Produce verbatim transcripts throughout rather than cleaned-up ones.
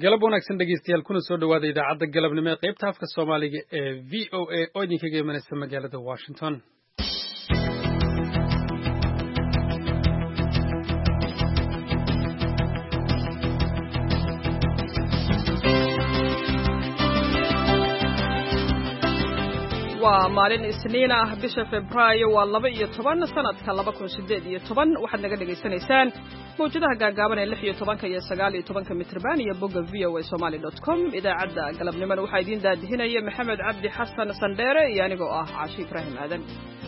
galab wanaagsan dhegeystayaal kuna soo dhawaada idaacadda galabnimo ee qaybta afka Soomaaliga ee V O A oo idinkaga imanaysa magaalada Washington. waa maalin isniin ah bisha Febraayo waa laba iyo toban sanadka laba kun siddeed iyo toban waxaad naga dhageysanaysaan mawjadaha gaagaaban ee lix iyo toban iyo sagaal iyo toban mitirban iyo bogga v o a somali dot com idaacadda galabnimada waxaa idiin daadihinaya Maxamed Cabdi Xasan Sandheere iyo anigoo ah Caashi Ibraahim Aadan.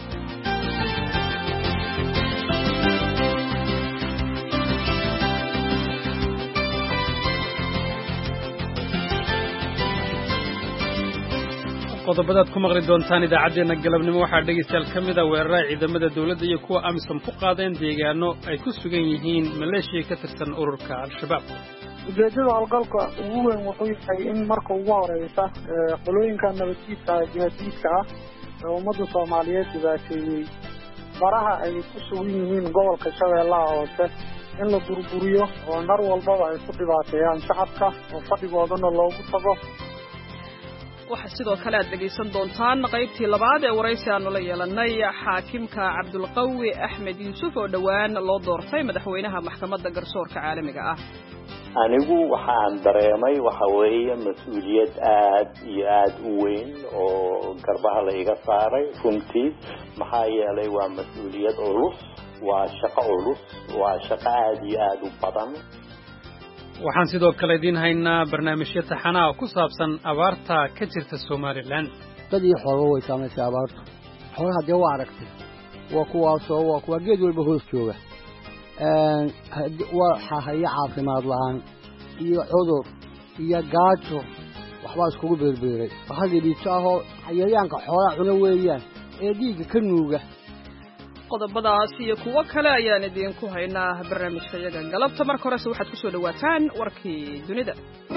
qodobadaad ku maqli doontaan idaacadeena galabnimo waxaa dhegeystayaal ka mid ah weerarada ciidamada dawladda iyo kuwa amisom ku qaadeen deegaano ay ku sugan yihiin maleeshiya ka tirsan ururka al-shabaab. ujeedada howlgalka ugu weyn wuxuu yahay in marka ugu horeysa qolooyinka nabaddiidka jihaadiidka ah ee ummadda Soomaaliyeed dhibaateeyay baraha ay ku sugan yihiin gobolka Shabeellaha Hoose in la burburiyo oo nar walbaba ay ku dhibaateeyaan shacabka oo fadhigoodana loogu tago. waxaa sidoo kale aad dhegaysan doontaan qaybtii labaad ee waraysi aanu la yeelanay xaakimka Cabdulqawi Axmed Yuusuf oo dhawaan loo doortay madaxweynaha maxkamadda garsoorka caalamiga ah. anigu waxaan dareemay waxa weeye mas'uuliyad aad iyo aad u weyn oo garbaha la iga saaray runtii maxaa yeelay waa mas'uuliyad culus waa shaqo culus waa shaqo aad iyo aad u badan. waxaan sidoo kale idin haynaa barnaamijyo taxanaa oo ku saabsan abaarta ka jirta Soomaaliland. dad iyo xoolo way saameysay abaartu xoolaha dee waa aragtay waa kuwaasoo waa kuwa geed walba hoos jooga een waa haya caafimaad la'aan iyo cudur iyo gaajo waxba iskugu beerbeeray waxa dhiibto ahoo xayawaanka xoolaha cuna weeyaan ee dhiigga ka nuuga. qodobadaas iyo kuwo kale ayaan idinku haynaa barnaamijka iyaga galabta. marka hore waxaad ku soo dhawaataan warkii dunida.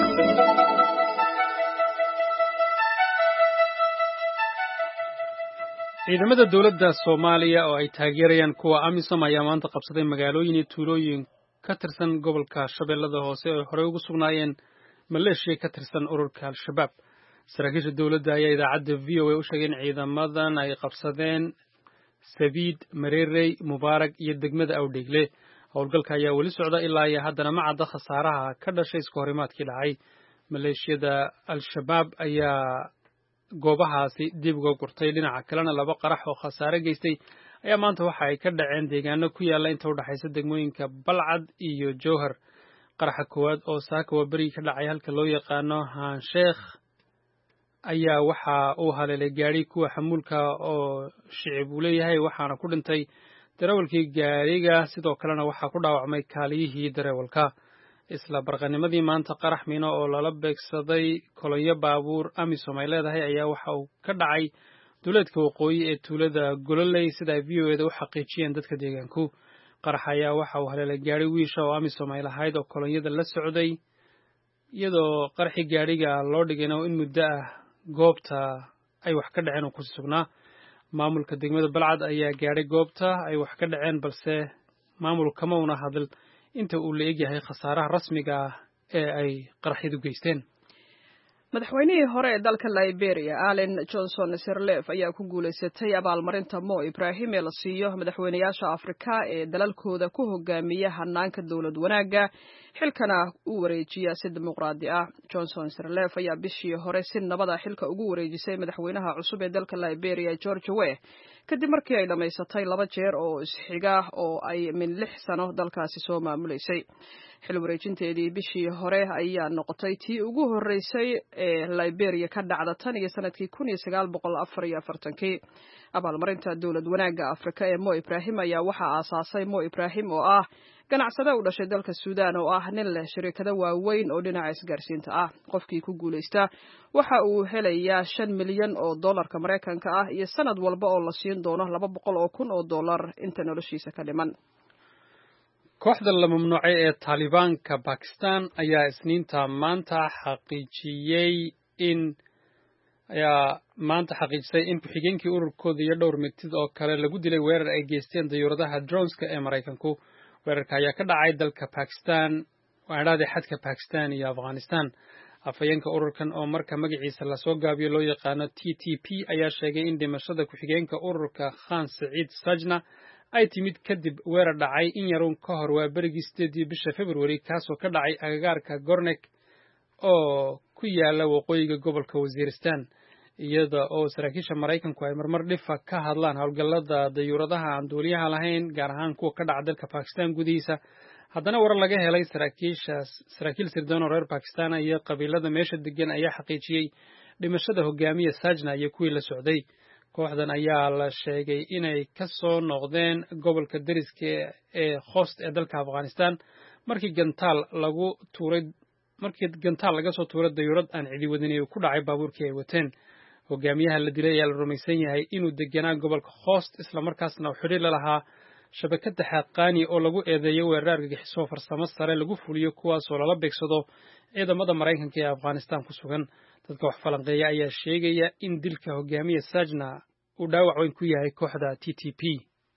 ciidamada dawladda Soomaaliya oo ay taageerayaan kuwa amisom ayaa maanta qabsaday magaalooyin iyo tuulooyin ka tirsan gobolka Shabeellada Hoose oo hore ugu sugnaayeen maleeshiya ka tirsan ururka al-shabaab. saraakiisha dawladda ayaa idaacadda V O A u sheegay in ciidamadan ay qabsadeen Sabiid, Mareerey, Mubaarak iyo degmada Awdheegle. howlgalka ayaa weli socda ilaa iyo haddana ma cadda khasaaraha ka dhashay isku horimaadkii dhacay. maleeshiyada al-shabaab ayaa goobahaasi dib uga gurtay. dhinaca kalena laba qarax oo khasaare geystay ayaa maanta waxa ay ka dhaceen deegaano ku yaala inta u dhaxaysa degmooyinka Balcad iyo Jowhar. qaraxa koowaad oo saaka waa beri ka dhacay halka loo yaqaano Haansheekh ayaa waxa uu haleelay gaari kuwa xamuulka oo shicib uu leeyahay waxaana ku dhintay darawalkii gaariga sidoo kalena waxa ku dhaawacmay kaaliyihii darawalka. isla barqanimadii maanta qarax miino oo lala beegsaday kolonyo baabuur amisom ay leedahay ayaa waxa uu ka dhacay duleedka waqooyi ee tuulada Gololey sida ay V O A da u xaqiijiyeen dadka deegaanku. qarax ayaa waxa uu haleelay gaari wiisha oo amisom ay lahayd oo kolonyada la socday iyadoo qaraxii gaariga loo dhigayna in muddo ah goobta ay wax ka dhaceen oo ku sugnaa. maamulka degmada Balcad ayaa gaaray goobta ay wax ka dhaceen balse maamulka ma una hadal inta uu leeyahay khasaaraha rasmiga ah ee ay qaraxyadu geysteen. madaxweynihii hore ee dalka Liberia Ellen Johnson Sirleaf ayaa ku guuleysatay abaalmarinta Mo Ibrahim ee la siiyo madaxweynayaasha Afrika ee dalalkooda ku hogaamiya hanaanka dawlad wanaaga xilkana u wareejiya si dimuqraadi ah. Johnson Sirleaf ayaa bishii hore si nabad ah xilka ugu wareejisay madaxweynaha cusub ee dalka Liberia George Weah kadib markii ay dhamaysatay laba jeer oo isxiga oo ay min lix sano dalkaasi soo maamuleysay. xil wareejinteedii bishii hore ayaa noqotay tii ugu horeysay ee Liberia ka dhacda tan iyo sanadkii kun iyo sagaal boqol afar iyo afartan-kii. abaalmarinta dawlad wanaaga Afrika ee Mo Ibrahim ayaa waxa aasaasay Mo Ibrahim oo ah ganacsade u dhashay dalka Suudaan oo ah nin leh shirkado waaweyn oo dhinaca isgaarsiinta ah. qofkii ku guuleysta waxa uu helayaa shan milyan oo dollarka Mareykanka ah iyo sanad walba oo la siin doono laba boqol oo kun oo dollar inta noloshiisa ka dhiman. kooxda la mamnuucay ee Talibanka Pakistan ayaa isniinta maanta xaqiijiyay in ayaa maanta xaqiijisay in ku-xigeenkii ururkooda iyo dhowr mitid oo kale lagu dilay weerar ay geysteen dayuuradaha droneska ee Mareykanku. weerarka ayaa ka dhacay dalka Pakistan waadhaadii xadka Pakistan iyo Afghanistan. Afhayeenka ururkan oo marka magaciisa la soo gaabiyo loo yaqaano T T P ayaa sheegay in dhimashada ku-xigeenka ururka Khan Saeed Sajna ay timid kadib weerar dhacay in yaruun ka hor waa berigii sideedii bisha February kaasoo ka dhacay agagaarka Gornek oo ku yaala waqooyiga gobolka Waziristan. Iyada oo saraakiisha Maraykanku ay marmar dhifa ka hadlaan howlgallada dayuuradaha aan duuliyaha lahayn gaar ahaan kuwa ka dhaca dalka Pakistan gudihiisa, haddana warar laga helay saraakiishaas saraakiil sirdoon oo reer Pakistan iyo qabiilada meesha degan ayaa xaqiijiyey dhimashada hogaamiye Sajna iyo kuwii la socday. Kooxdan ayaa la sheegay inay ka soo noqdeen gobolka deriska ee Khost ee dalka Afghanistan markii gantaal lagu tuuray markii gantaal laga soo tuuray dayuurad aan cidi wadin ee ku dhacay baabuurkii ay wateen. Hogaamiyaha la dilay ayaa la rumaysan yahay inuu deganaa gobolka Khost isla markaasna uu xiriir la lahaa shabakada Xaqaani oo lagu eedeeyay weerar argagixiso farsamo sare lagu fuliyo kuwaas oo lala beegsado ciidamada Maraykanka ee Afghanistan ku sugan. Dadka wax falanqeeya ayaa sheegaya in dilka hogaamiye Sajna uu dhaawac weyn ku yahay kooxda T T P.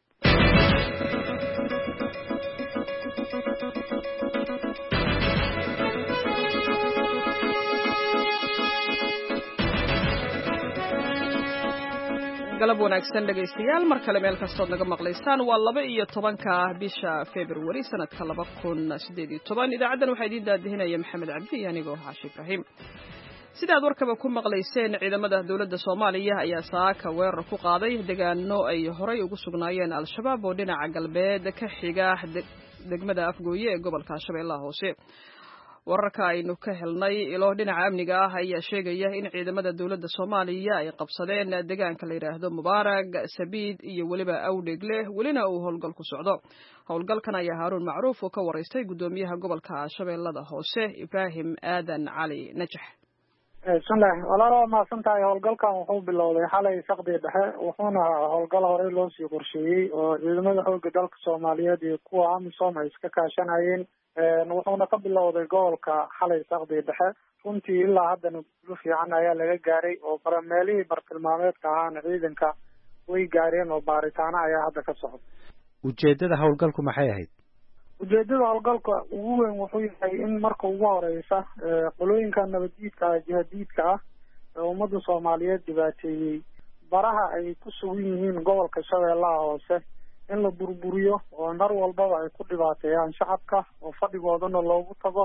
galab wanaagsan dhegaystayaal mar kale meel kastood naga maqlaysaan waa laba iyo tobanka bisha February sanadka laba kun siddeed iyo toban. Idaacaddan waxaa idiin daadihinaya Maxamed Cabdi iyo anigoo Xaashi Ibraahim. Sidaad warkaba ku maqlayseen, ciidamada dowladda Soomaaliya ayaa saaka weerar ku qaaday deegaano ay horay ugu sugnaayeen Al-Shabaab oo dhinaca galbeed ka xiga degmada Afgooye ee gobolka Shabeellaha Hoose. wararka aynu ka helnay ilo dhinaca amniga ah ayaa sheegaya in ciidamada dawladda Soomaaliya ay qabsadeen deegaanka la yiraahdo Mubarak, Sabiid iyo waliba Awdhegle walina uu howlgal ku socdo. Howlgalkan ayaa Haruun Macruuf oo ka wareystay gudoomiyaha gobolka Shabeellada Hoose Ibraahim Aadan Cali Najax. Bismillah, walaalo ma santahay howlgalkan wuxuu bilowday xalay saqdi dhexe wuxuuna howlgal hore loo sii qorsheeyay oo ciidamada xoogga dalka Soomaaliyeed iyo kuwa AMISOM ay iska kaashanayeen wuxuuna ka bilowday gobolka xalay saqdi dhexe runtii ilaa haddana guul fiican ayaa laga gaaray oo barameelihii bartilmaameedka ahaana ciidanka way gaareen oo baaritaano ayaa hadda ka socda. Ujeedada howlgalku maxay ahayd? ujeedada howlgalka ugu weyn wuxuu yahay in marka ugu horeysa qolooyinka nabadiidka jihadiidka ah ee ummadda Soomaaliyeed dhibaateeyay baraha ay ku sugan yihiin gobolka Shabeellaha Hoose in la burburiyo oo nar walbaba ay ku dhibaateeyaan shacabka oo fadhigoodana loogu tago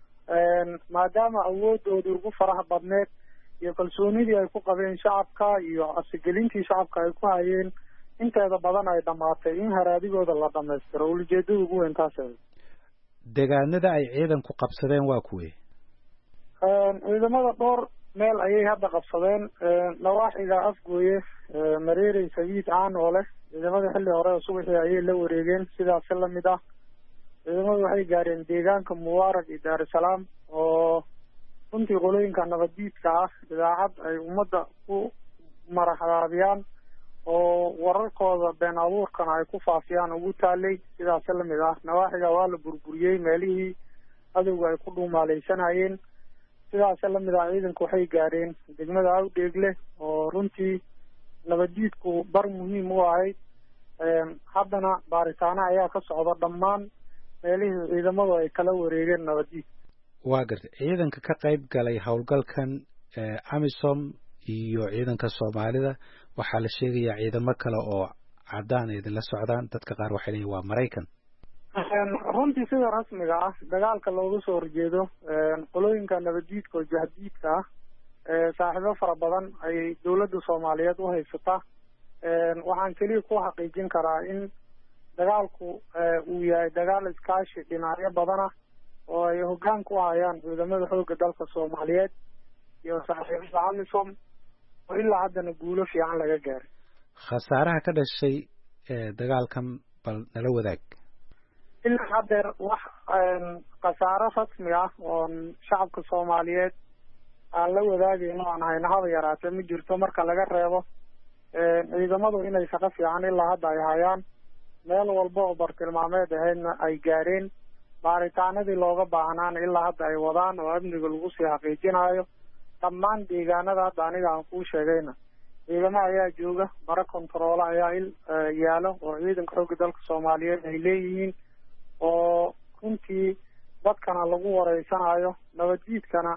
maadaama awoodooda ugu faraha badneed iyo kalsoonidii ay ku qabeen shacabka iyo asigelintii shacabka ay ku hayeen inteeda badan ay dhamaatay in haraadigooda la dhameystiro. ujeedada ugu weyn taas ah. deegaanada ay ciidanku qabsadeen waa kuwee? ciidamada dhowr meel ayay hadda qabsadeen nawaaxiga Afgooye, Mareerey, Sabiid aan oo leh ciidamada xilli hore subaxii ayay la wareegeen sidaas la mid ah. ciidamadu waxay gaareen deegaanka Mubarak iyo Dar es Salaam oo runtii qolooyinka nabadiidka ah idaacad ay ummadda ku maraxaabiyaan oo wararkooda been abuurkana ay ku faafiyaan ugu taalay sidaas la mid ah. nawaaxiga waa la burburiyay meelihii adowga ay ku dhuumaaleysanayeen sidaas la mid ah. ciidanku waxay gaareen degmada Awdhegle oo runtii nabadiidku bar muhiim u ahay haddana baaritaano ayaa ka socda dhammaan meelihii ciidamadu ay kala wareegeen nabadiid. waa gartay ciidanka ka qayb galay howlgalkan AMISOM iyo ciidanka Soomaalida waxaa la sheegayaa ciidamo kale oo cadaan ay la socdaan, dadka qaar waxay leeyihiin waa Maraykan. runtii sida rasmiga ah dagaalka looga soo horjeedo qolooyinka nabadiidka oo jihadiidka ah saaxiibo fara badan ay dawladda Soomaaliyeed u haysataa. waxaan kaliya ku xaqiijin karaa in dagaalku uu yahay dagaal iskaashi dhinacyo badan ah oo ay hoggaan ku hayaan ciidamada xoogga dalka Soomaaliyeed iyo saaxiibada AMISOM oo ilaa haddana guulo fiican laga gaaray. khasaaraha ka dhashay dagaalkan bal nala wadaag. ilaa haddeer wax khasaaro rasmi ah oo shacabka Soomaaliyeed aan la wadaagayno aan hayna haba yaraatee ma jirto marka laga reebo ciidamadu inay shaqo fiican ilaa hadda ay hayaan meel walba oo bartilmaameed ahaydna ay gaareen baaritaanadii looga baahnaana ilaa hadda ay wadaan oo amniga lagu sii xaqiijinayo dhammaan deegaanada hadda aniga aan kuu sheegayna ciidamo ayaa jooga bara kontaroola ayaa il yaalo oo ciidanka xoogga dalka Soomaaliyeed ay leeyihiin oo runtii dadkana lagu wareysanayo nabadjiidkana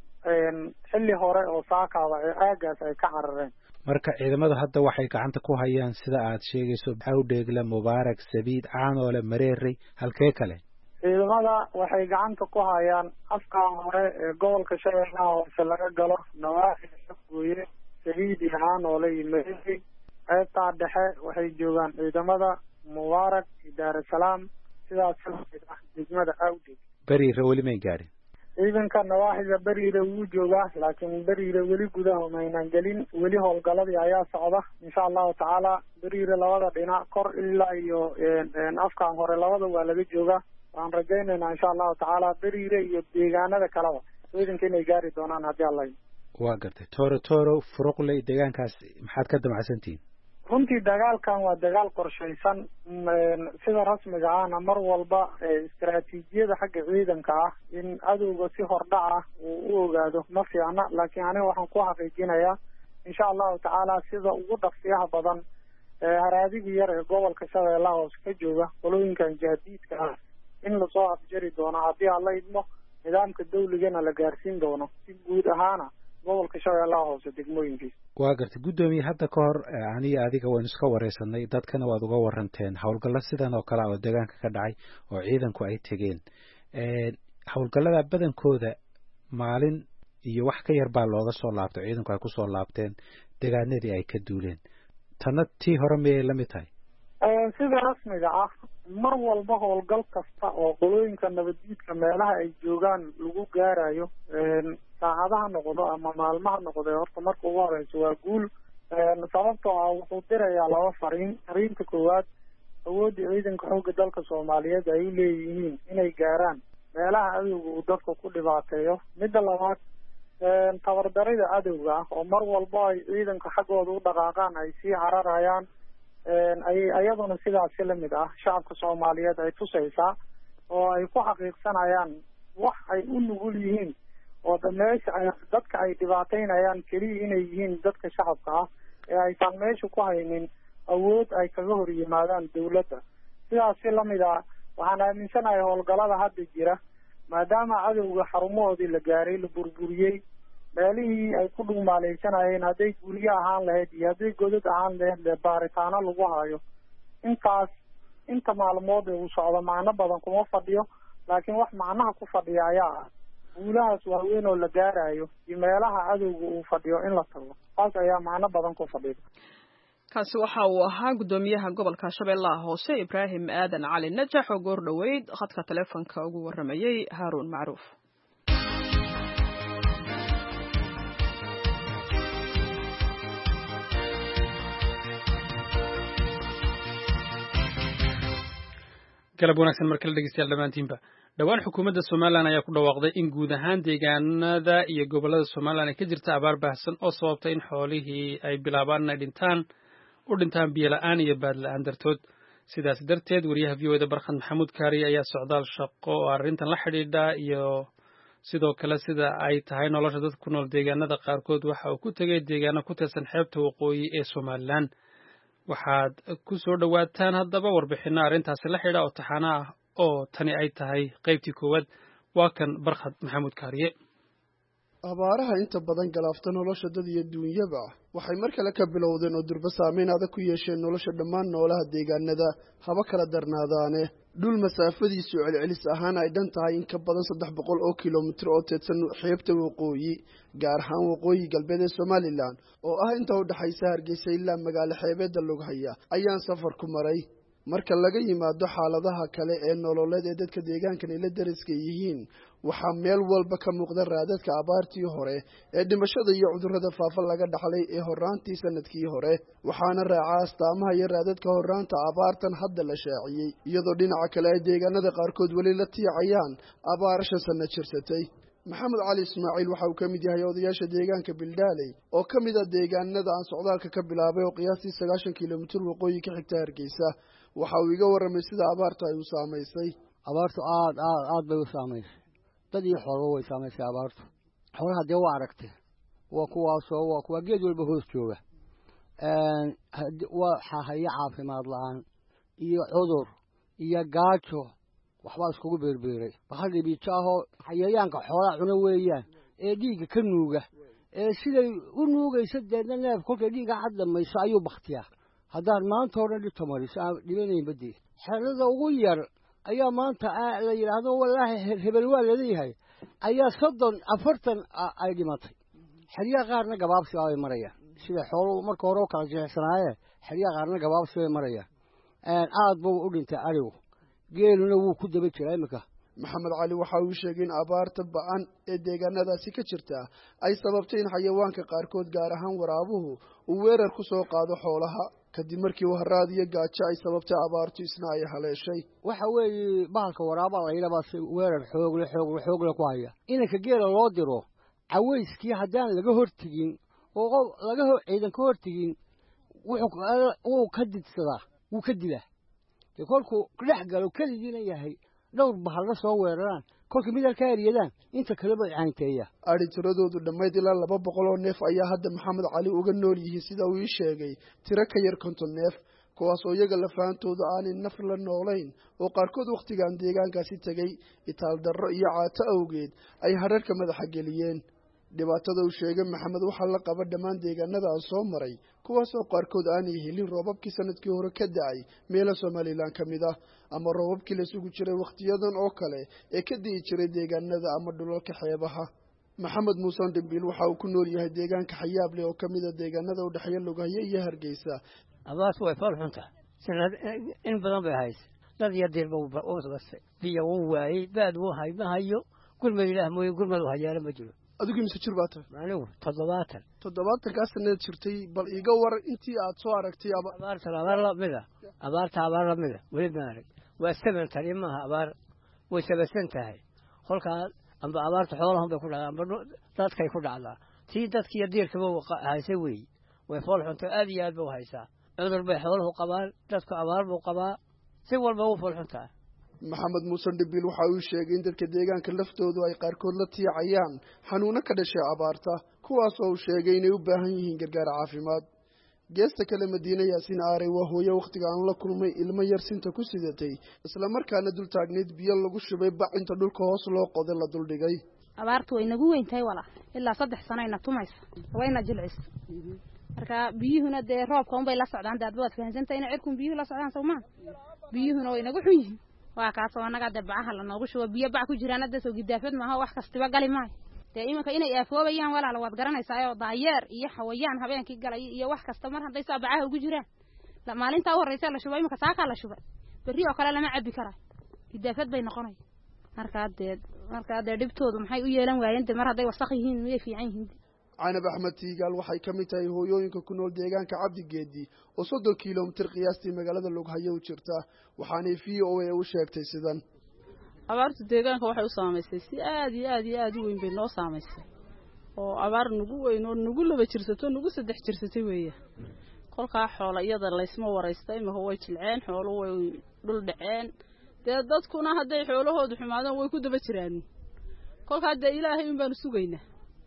xilli hore oo saakaaba ee aagaas ay ka carareen. marka ciidamada hadda waxay gacanta ku hayaan sida aad sheegayso Awdheegle, Mubaarak, Sabiid, Caanoole, Mareerey, halkee kale? ciidamada waxay gacanta ku hayaan afkaan hore ee gobolka Shabeellaha Hoose laga galo nawaaxiga Gooye, Sabiid iyo Caanoole iyo Mareerey. qaybta dhexe waxay joogaan ciidamada Mubaarak iyo Daar es Salaam sidaas ah degmada Awdheegle. Bariire weli may gaarin. ciidanka nawaaxiga Bariire wuu joogaa laakiin Bariire weli gudaha maynan gelin weli howlgaladii ayaa socda insha Allahu tacaala. Bariire labada dhinac kor ilaa iyo afkaan hore labada waa laga joogaa. waan rajaynaynaa insha Allahu tacaala Bariire iyo deegaanada kaleba ciidanka inay gaari doonaan haddii Allah waa gartay. Tooro Tooro, Furuqley, deegaankaas maxaad ka damacsantihiin? runtii dagaalkan waa dagaal qorshaysan sida rasmiga ahna mar walba istaraatiijiyada xagga ciidanka ah in adowga si hordhac ah uu u ogaado ma fiicna laakiin aniga waxaan ku xaqiijinayaa insha Allahu tacaala sida ugu dhaqsiyaha badan haraadiga yar ee gobolka Shabeellaha Hoose ka jooga qolooyinkan jihadiidka ah in lasoo afjari doono haddii alla idmo nidaamka dawligana la gaarsiin doono si guud ahaana gobolka Shabeellaha Hoose degmooyinkiisa. waa gartay gudoomiye hadda ka hor aniga adiga waan iska wareysanay dadkana waad uga waranteen howlgalla sidan oo kale oo deegaanka ka dhacay oo ciidanku ay tageen howlgallada badankooda maalin iyo wax ka yar baa looga soo laabtay ciidanku ay ku soo laabteen deegaanadii ay ka duuleen tanna tii hore miyay la mid tahay? sida rasmiga ah mar walba howlgal kasta oo qolooyinka nabadjiidka meelaha ay joogaan lagu gaarayo saacadaha noqdo ama maalmaha noqdo horta marka ugu horeyso waa guul sababtoo ah wuxuu dirayaa laba fariin. fariinta koowaad awoodda ciidanka xoogga dalka Soomaaliyeed ay u leeyihiin inay gaaraan meelaha adowga uu dadka ku dhibaateeyo. midda labaad tabardarida adowga ah oo mar walba ay ciidanka xaggooda u dhaqaaqaan ay sii cararayaan ay ayaduna sidaasi la mid ah shacabka Soomaaliyeed ay tusaysaa oo ay ku xaqiiqsanayaan wax ay u nugul yihiin oo meesha ay dadka ay dhibaateynayaan kaliya inay yihiin dadka shacabka ah ee aysan meesha ku haynin awood ay kaga hor yimaadaan dawladda. sidaasi la mid ah waxaan aaminsanahay howlgalada hadda jira maadaama cadowga xarumahoodii la gaaray la burburiyey meelihii ay ku dhugmaaleysanayeen hadday guryo ahaan lahayd iyo hadday godad ahaan lahayd baaritaano lagu hayo intaas inta maalmood ee uu socdo macno badan kuma fadhiyo laakiin wax macnaha ku fadhiya ayaa ah guulahaas waaweyn oo la gaarayo iyo meelaha cadowga uu fadhiyo in la tago taas ayaa macno badan ku fadhiya. kaasi waxa uu ahaa gudoomiyaha gobolka Shabeellaha Hoose Ibraahim Aadan Cali Najax oo goor dhaweyd khadka taleefanka ugu waramayay Haaruun Macruuf. galab wanaagsan markale dhegeystayaal dhamaantiinba dhawaan xukuumadda Soomaaliland ayaa ku dhawaaqday in guud ahaan deegaanada iyo gobolada Soomaaliland ay ka jirta abaar baahsan oo sababtay in xoolihii ay bilaabaan inay dhintaan u dhintaan biyo la'aan iyo baad la'aan dartood. sidaas darteed wariyaha V O A da Barkhad Maxamuud Kaari ayaa socdaal shaqo oo arrintan la xidhiidha iyo sidoo kale sida ay tahay nolosha dadka ku nool deegaanada qaarkood waxa uu ku tegay deegaano ku tirsan xeebta waqooyi ee Soomaaliland. waxaad ku soo dhawaataan haddaba warbixino arrintaasi la xidhiidha oo taxana ah oo tani ay tahay qaybtii koowaad. waa kan Barkhad Maxamuud Kaariye. abaaraha inta badan galaafta nolosha dad iyo duunyaba waxay mar kale ka bilowdeen oo durba saameyn adag ku yeesheen nolosha dhammaan noolaha deegaanada haba kala darnaadaane dhul masaafadiisu celcelis ahaan ay dhan tahay in ka badan saddex boqol oo kilomitir oo teedsan xeebta waqooyi gaar ahaan waqooyi galbeed ee Somaliland oo ah inta u dhaxaysa Hargeysa ilaa magaalo xeebeedda Lughaya ayaan safar ku maray. marka laga yimaado xaaladaha kale ee nololeed ee dadka deegaankan ay la dariska yihiin waxaa meel walba ka muuqda raadadka abaartii hore ee dhimashada iyo cudurrada faafa laga dhaxlay ee horaantii sanadkii hore waxaana raacaa astaamaha iyo raadadka horaanta abaartan hadda la shaaciyey iyadoo dhinaca kale ay deegaanada qaarkood weli la tiicayaan abaar shan sano jirsatay. maxamed cali ismaaciil waxa uu ka mid yahay odayaasha deegaanka Bildaaley oo ka mid ah deegaanada aan socdaalka ka bilaabay oo qiyaastii sagaashan kilomitir waqooyi ka xigta Hargeysa. waxa uu iga warramay sida abaartu ay u saamaysay. abaartu aad aad aad bay u saamaysay dad iyo xoolo way saamaysay abaartu. xoolaha dee waa aragtay waa kuwaasoo waa kuwa geed walba hoos jooga waa haya caafimaad la'aan iyo cudur iyo gaajo waxbaa iskugu beerbeeray bahal dhibiijo ahoo xayayaanka xoolaa cuna weeyaan ee dhiigga ka nuuga ee siday u nuugaysa deedna neef kolkay dhiigga cad dhamayso ayuu baktiyaa haddaan maanta oo dhan dhibta mariso aan dhibanayn badii xerada ugu yar ayaa maanta la yidhaahdo wallaahi hebel waa laleeyahay ayaa soddon afartan ay dhimatay xeryaha qaarna gabaabsi bay marayaan sida xooluhu marka hore u kala jeexsanaayeen xeryaha qaarna gabaabsi bay marayaan aad buu u dhintay arigu geeluna wuu ku daba jiraa iminka maxamed cali waxa uu sheegay in abaarta ba-an ee deegaanadaasi ka jirta ay sababtay in xayawaanka qaarkood gaar ahaan waraabuhu uu weerar ku soo qaado xoolaha kadib markii waharaad iyo gaajo ay sababtay abaartu isna ay haleeshay waxa weeye bahalka waraaba la yidhaahdaa si weerar xoogle xoogle xoogle ku haya inanka geela loo diro cawayskii haddaan laga hortegin oo laga ciidan ka hortegin wuxuu ka didsadaa wuu ka dilaa dee kolkuu dhex galo keligiina yahay dhowr bahal la soo weeraraan kolka mid halka eriyadaan inta kaleba caynteeya ari tiradoodu dhammayd ilaa laba boqol oo neef ayaa hadda maxamed cali uga nool yihiin sida uu ii sheegay tiro ka yar konton neef kuwaas oo iyaga lafaantooda aanay naf la noolayn oo qaarkood wakhtigan deegaankaasi tegey itaal darro iyo caato awgeed ay hadharhka madaxa geliyeen dhibaatada uu sheegay maxamed waxaa la qaba dhammaan deegaanada aan soo maray kuwaas oo qaarkood aanay helin roobabkii sanadkii hore ka da-ay meelo somalilan ka mid ah ama roobabkii la sugu jiray wakhtiyadan oo kale ee ka di'i jiray deegaanada ama dhulalka xeebaha maxamed muusan dhimbiil waxa uu ku nool yahay deegaanka xayaableh oo ka mid a deegaanada u dhexeeya lugahyo iyo hargeysa abaartu way fool xunta sanad in badan bay haysa dad iyo dirba u basbasay biyo wuu waayey baad wuu hay ma hayo gurmad ilaah mooye gurmad u hayaala ma jiro adigu mise jir baa tahay anigu toddobaatan toddobaatankaas sanaad jirtay bal iiga war intii aad soo aragtay abaarta abaar lamida abaarta abaar lamida weli ma arag waa seven tani maaha abaar way sabasan tahay kolkaa amba abaarta xoolahun bay ku dhacdaa amba dadkay ku dhacdaa tii dadkiiyo diirkaba haysa weey way fool xunta aad iyo aad ba u haysaa cudur bay xooluhu qabaan dadku abaar buu qabaa si walba wuu fool xuntaa maxamed muusen dhibiil waxa uu sheegay in dadka deegaanka laftoodu ay qaarkood la tiicayaan xanuuno ka dhashay abaarta kuwaas oo uu sheegay inay u baahan yihiin gargaar caafimaad geesta kale madiine yaasiin aaray waa hooye wakhtiga aan la kulmay ilmo yar sinta ku sidatay islamarkaana dul taagnayd biyo lagu shubay bac inta dhulka hoos loo qoday la duldhigay abaartu way nagu weyn tahay walaa ilaa saddex sanayna tumaysa wayna jilcisa marka biyuhuna dee roobka unbay la socdaan daadba waad fahansantahay inay cirkun biyuhu la socdaan sawmaa biyuhuna way nagu xun yihiin waa kaasoo annaga dee bacaha la noogu shubo biyo bac ku jiraan hadda soo gidaafad maaha wax kastiba gali maayo dee iminka inay aafoobayaan walaala waad garanaysaa daayeer iyo xawayaan habeenkii galay iyo wax kasta mar hadday saa bacaha ugu jiraan maalintaa u horreysa la shubay iminka saakaa la shubay berri oo kale lama cabbi karayo gidaafad bay noqonay markaa dee markaa dee dhibtoodu maxay u yeelan waayeen de mar hadday wasaq yihiin miyay fiican yihiin canab axmed tiigaal waxay ka mid tahay hooyooyinka ku nool deegaanka cabdigeedi oo soddon kilomitir qiyaastii magaalada lughayo u jirta waxaanay v o a u sheegtay sidan abaartu deegaanka waxay u saamaysay si aad iyo aad iyo aad u weyn bay noo saamaysay oo abaar nagu weyn oo nagu laba jirsato nagu saddex jirsatay weeya kolkaa xoola iyada laysma waraysta imika way jilceen xoolo way dhul dhaceen dee dadkuna hadday xoolahoodu xumaadaan way ku daba jiraan kolkaa dee ilaahay un baanu sugaynaa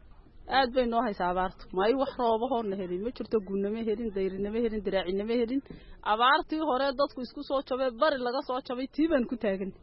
aad bay noo haysaa abaartu may wax roobahoona helin ma jirto gunnama helin dayrinama helin diraacinama helin abaartii hore dadku isku soo jabay bari laga soo jabay tii baan ku taagan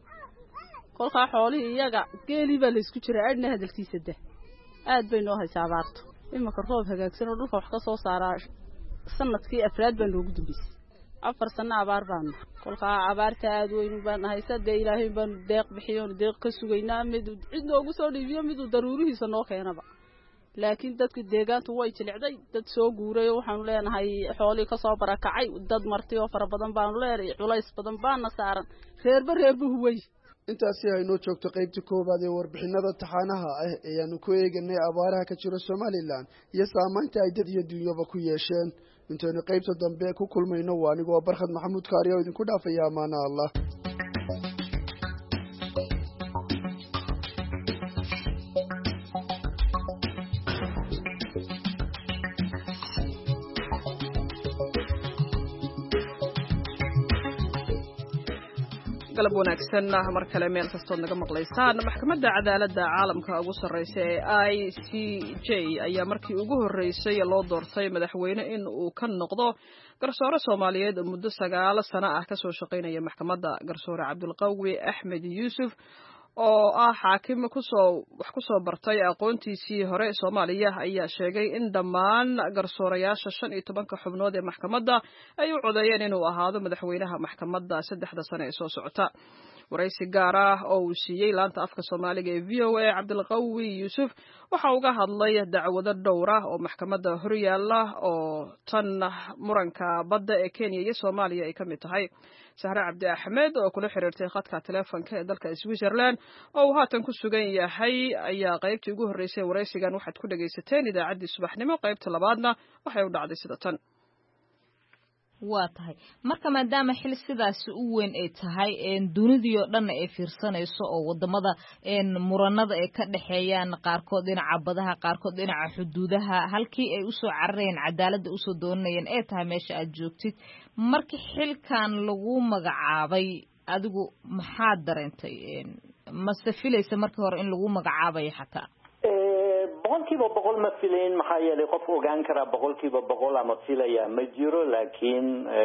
kolkaa xoolihii iyaga geelii baa laysku jiraa adhna hadalkiisa da aad bay noo haysaa abaartu iminka roob hagaagsan oo dhulka wax ka soo saaraa sanadkii afraad baa noogu dambeysay afar sano abaar baanu kolkaa abaarta aad weyn baan haysa dee ilaahay baanu deeq bixiyoon deeq ka sugaynaa mid cid noogu soo dhiibiyo miduu daruurihiisa noo keenaba laakiin dadka deegaantu way jilicday dad soo guuray waxaanu leenahay xoolii ka soo barakacay dad marti oo fara badan baanu leenahay culays badan baana saaran reerba reerba huway intaasi aynoo joogto qaybta koowaad ee warbixinada taxaanaha ah ayaanu ku eeganay abaaraha ka jira somalilan iyo saamaynta ay dad iyo dunyaba ku yeesheen intaynu qaybta dambe ku kulmayno waa anigoo barkhad maxamuud kaari oo idinku dhaafaya amaana allah galab wanaagsan mar kale meel kastood naga maqlaysaan. maxkamadda cadaaladda caalamka ugu sarreysa ee I C J ayaa markii ugu horreysay loo doortay madaxweyne in uu ka noqdo garsoore Soomaaliyeed oo muddo sagaal sano ah ka soo shaqeynaya maxkamadda. Garsoore Cabdulqawi Axmed Yuusuf oo ah xaakim kusoo wax ku soo bartay aqoontiisii hore Soomaaliya ayaa sheegay in dhammaan garsoorayaasha shan iyo tobanka xubnood ee maxkamadda ay u codeeyeen inuu ahaado madaxweynaha maxkamadda saddexda sano ee soo socota. waraysi gaar ah oo uu siiyey laanta afka Soomaaliga ee V O A Cabdulqawi Yuusuf waxa uu ka hadlay dacwado dhowr ah oo maxkamadda horyaala oo tan muranka badda ee Kenya iyo Soomaaliya ay ka mid tahay. Sahra Cabdi Axmed oo kula xiriirtay khadka telefoonka ee dalka Switzerland oo uu haatan ku sugan yahay ayaa qaybtii ugu horreysay waraysigan waxaad ku dhagaysateen idaacaddii subaxnimo. qaybta labaadna waxay u dhacday sida tan. waa tahay marka maadaama xil sidaas u weyn ay tahay een dunidii oo dhan ay fiirsanayso oo wadamada een muranada ay ka dhaxeeyaan qaarkood dhinaca badaha qaarkood dhinaca xuduudaha halkii ay u soo carareen cadaaladda u soo doonayeen ee tahay meesha aad joogtid markii xilkan lagu magacaabay adigu maxaad dareentay een ma safilaysa markii hore in lagu magacaabay xataa boqolkiiba boqol ma filayn maxaa yeelay qof ogaan karaa boqolkiiba boqol ama filaya ma jiro laakiin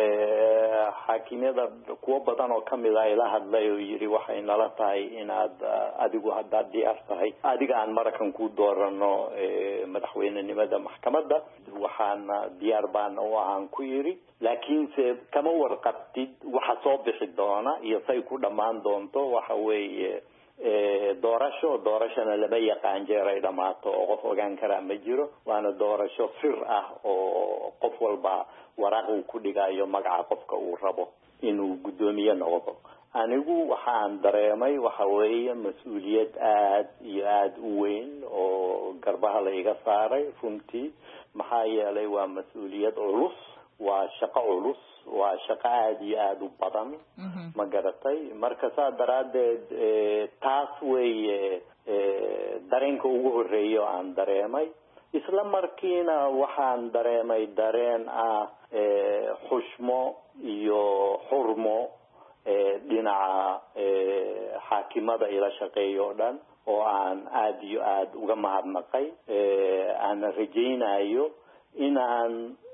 xaakimyada kuwo badan oo kamid ah ila hadlay oo yiri waxay nala tahay inaad adigu haddaad diyaar tahay adiga aan marakan ku doorano madaxweynenimada maxkamadda waxaan diyaar baan u ahaan ku yiri laakiinse kama warqabtid waxa soo bixi doona iyo say ku dhammaan doonto waxa weeye doorasho doorashana laba yaqaan jeer ay dhamaato oo qof ogaan karaa ma jiro waana doorasho sir ah oo qof walba waraaq uu ku dhigayo magaca qofka uu rabo inuu guddoomiye noqdo. anigu waxaan dareemay waxa weeye mas-uuliyad aad iyo aad u weyn oo garbaha la iga saaray runtii maxaa yeelay waa mas-uuliyad culus waa shaqo culus waa shaqo aad iyo aad u badan ma garatay marka saa daraadeed taas weeye dareenka ugu horreeya oo aan dareemay isla markiina waxaan dareemay dareen ah xushmo iyo xurmo dhinaca xaakimada ila shaqeeya oo dhan oo aan aad iyo aad uga mahadnaqay aan rajaynayo inaan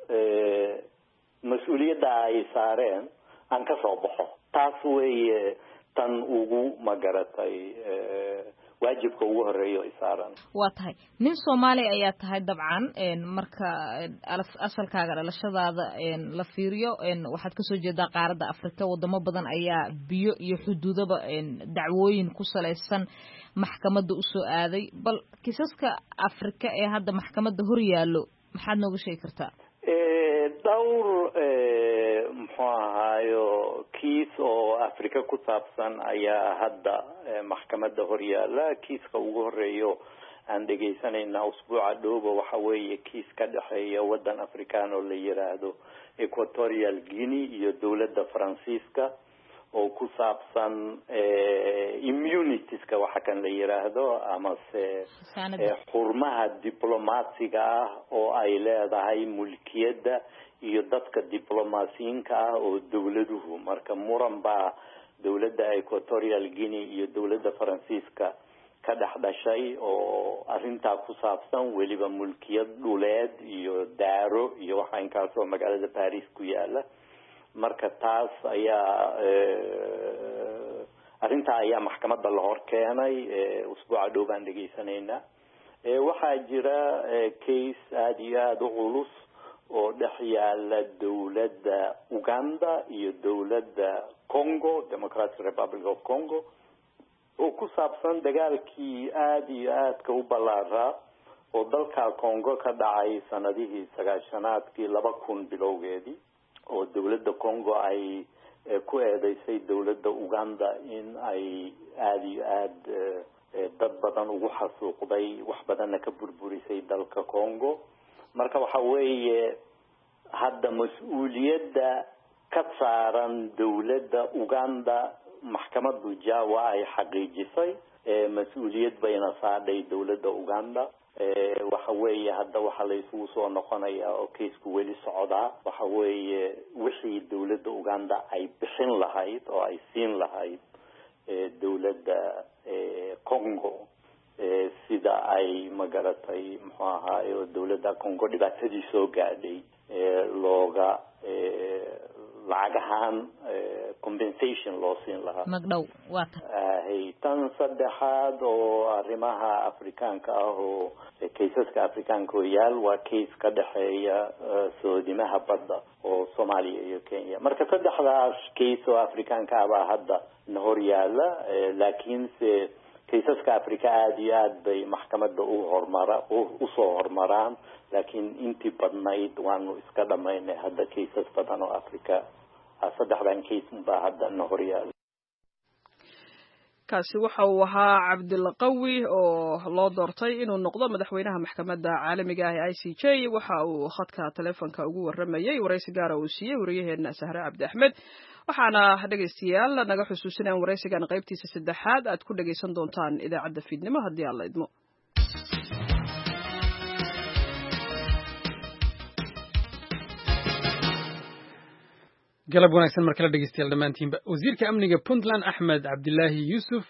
mas-uuliyadda ay saareen aan ka soo baxo taas weeye tan ugu magaratay waajibka ugu horeeyo ay saaran waa tahay nin Soomaali ayaa tahay dabcan een marka asalkaaga dhalashadaada een la fiiriyo een waxaad ka soo jeedaa qaaradda Afrika wadamo badan ayaa biyo iyo xuduudaba een dacwooyin ku saleysan maxkamadda u soo aaday bal kiisaska Afrika ee hadda maxkamadda hor yaalo maxaad nooga sheegi kartaa dhowr muxuu ahaayo kiis oo Afrika ku saabsan ayaa hadda maxkamadda horyaala kiiska ugu horeeyo aan dhegeysanayna usbuuca dhowba waxa weeye kiis ka dhexeeya wadan Afrikaan oo la yiraahdo Equatorial Guinea iyo dowladda Faransiiska oo ku saabsan immunitieska waxa kan la yiraahdo ama se xurmaha diblomaasiga ah oo ay leedahay mulkiyadda iyo dadka diblomaasiyiinka ah oo dowladuhu marka muran baa dowladda Equatorial Guinea iyo dowladda Faransiiska ka dhaxdashay oo arinta ku saabsan weliba mulkiyad dhuleed iyo daaro iyo waxa inkaas oo magaalada Paris ku yaala marka taas ayaa arinta ayaa maxkamadda la hor keenay usbuuca dhow baan dhegeysanayna waxaa jira case aad iyo aad u culus oo dhex yaala dowladda Uganda iyo dowladda Congo Democratic Republic of Congo oo ku saabsan dagaalkii aad iyo aadka u ballaaraa oo dalka Congo ka dhacay sanadihii sagaashanaadkii laba kun bilowgeedii oo dowladda Congo ay ku eedeysay dowladda Uganda in ay aad iyo aad dad badan ugu xasuuqday wax badanna ka burburisay dalka Congo marka waxa weeye hadda mas-uuliyadda ka saaran dowladda Uganda maxkamaddu Jawa ay xaqiijisay mas-uuliyad bayna saadhay dowladda Uganda waxa weeye hadda waxa la isugu soo noqonayaa oo kiisku weli socdaa waxa weeye wixii dowladda Uganda ay bixin lahayd oo ay siin lahayd dowladda congo sida ay magaratay muxuu ahaaye dowladda congo dhibaatadii soo gaadhay looga lacag ahaan compensation loo siin lahaa magdhow waa tahay tan saddexaad oo arrimaha afrikaanka ah oo kaysaska afrikaanka oo yaal waa case ka dhexeeya soodimaha badda oo Soomaaliya iyo Kenya marka saddexdaas case oo afrikaanka ah baa hadda hor yaala laakiin se kaysaska Afrika aad iyo aad bay maxkamadda u hormara u soo hormaraan laakiin intii badnayd waanu iska dhamaynay hadda kaysas badan oo Afrika saddexdan case baa hadda hor yaala kaasi waxa uu ahaa Cabdilqawi oo loo doortay inuu noqdo madaxweynaha maxkamadda caalamiga ah ee I C J waxa uu khadka telefoonka ugu waramayay waraysi gaar ah oo siiyay wariyaheena Sahra Cabdi Axmed waxaana dhageystayaal naga xusuusinayaan waraysigan qaybtiisa saddexaad aad ku dhageysan doontaan idaacadda fiidnimo haddii alla idmo galab wanaagsan markala dhegeystayaal dhammaantiinba wasiirka amniga Puntland Axmed Cabdilaahi Yuusuf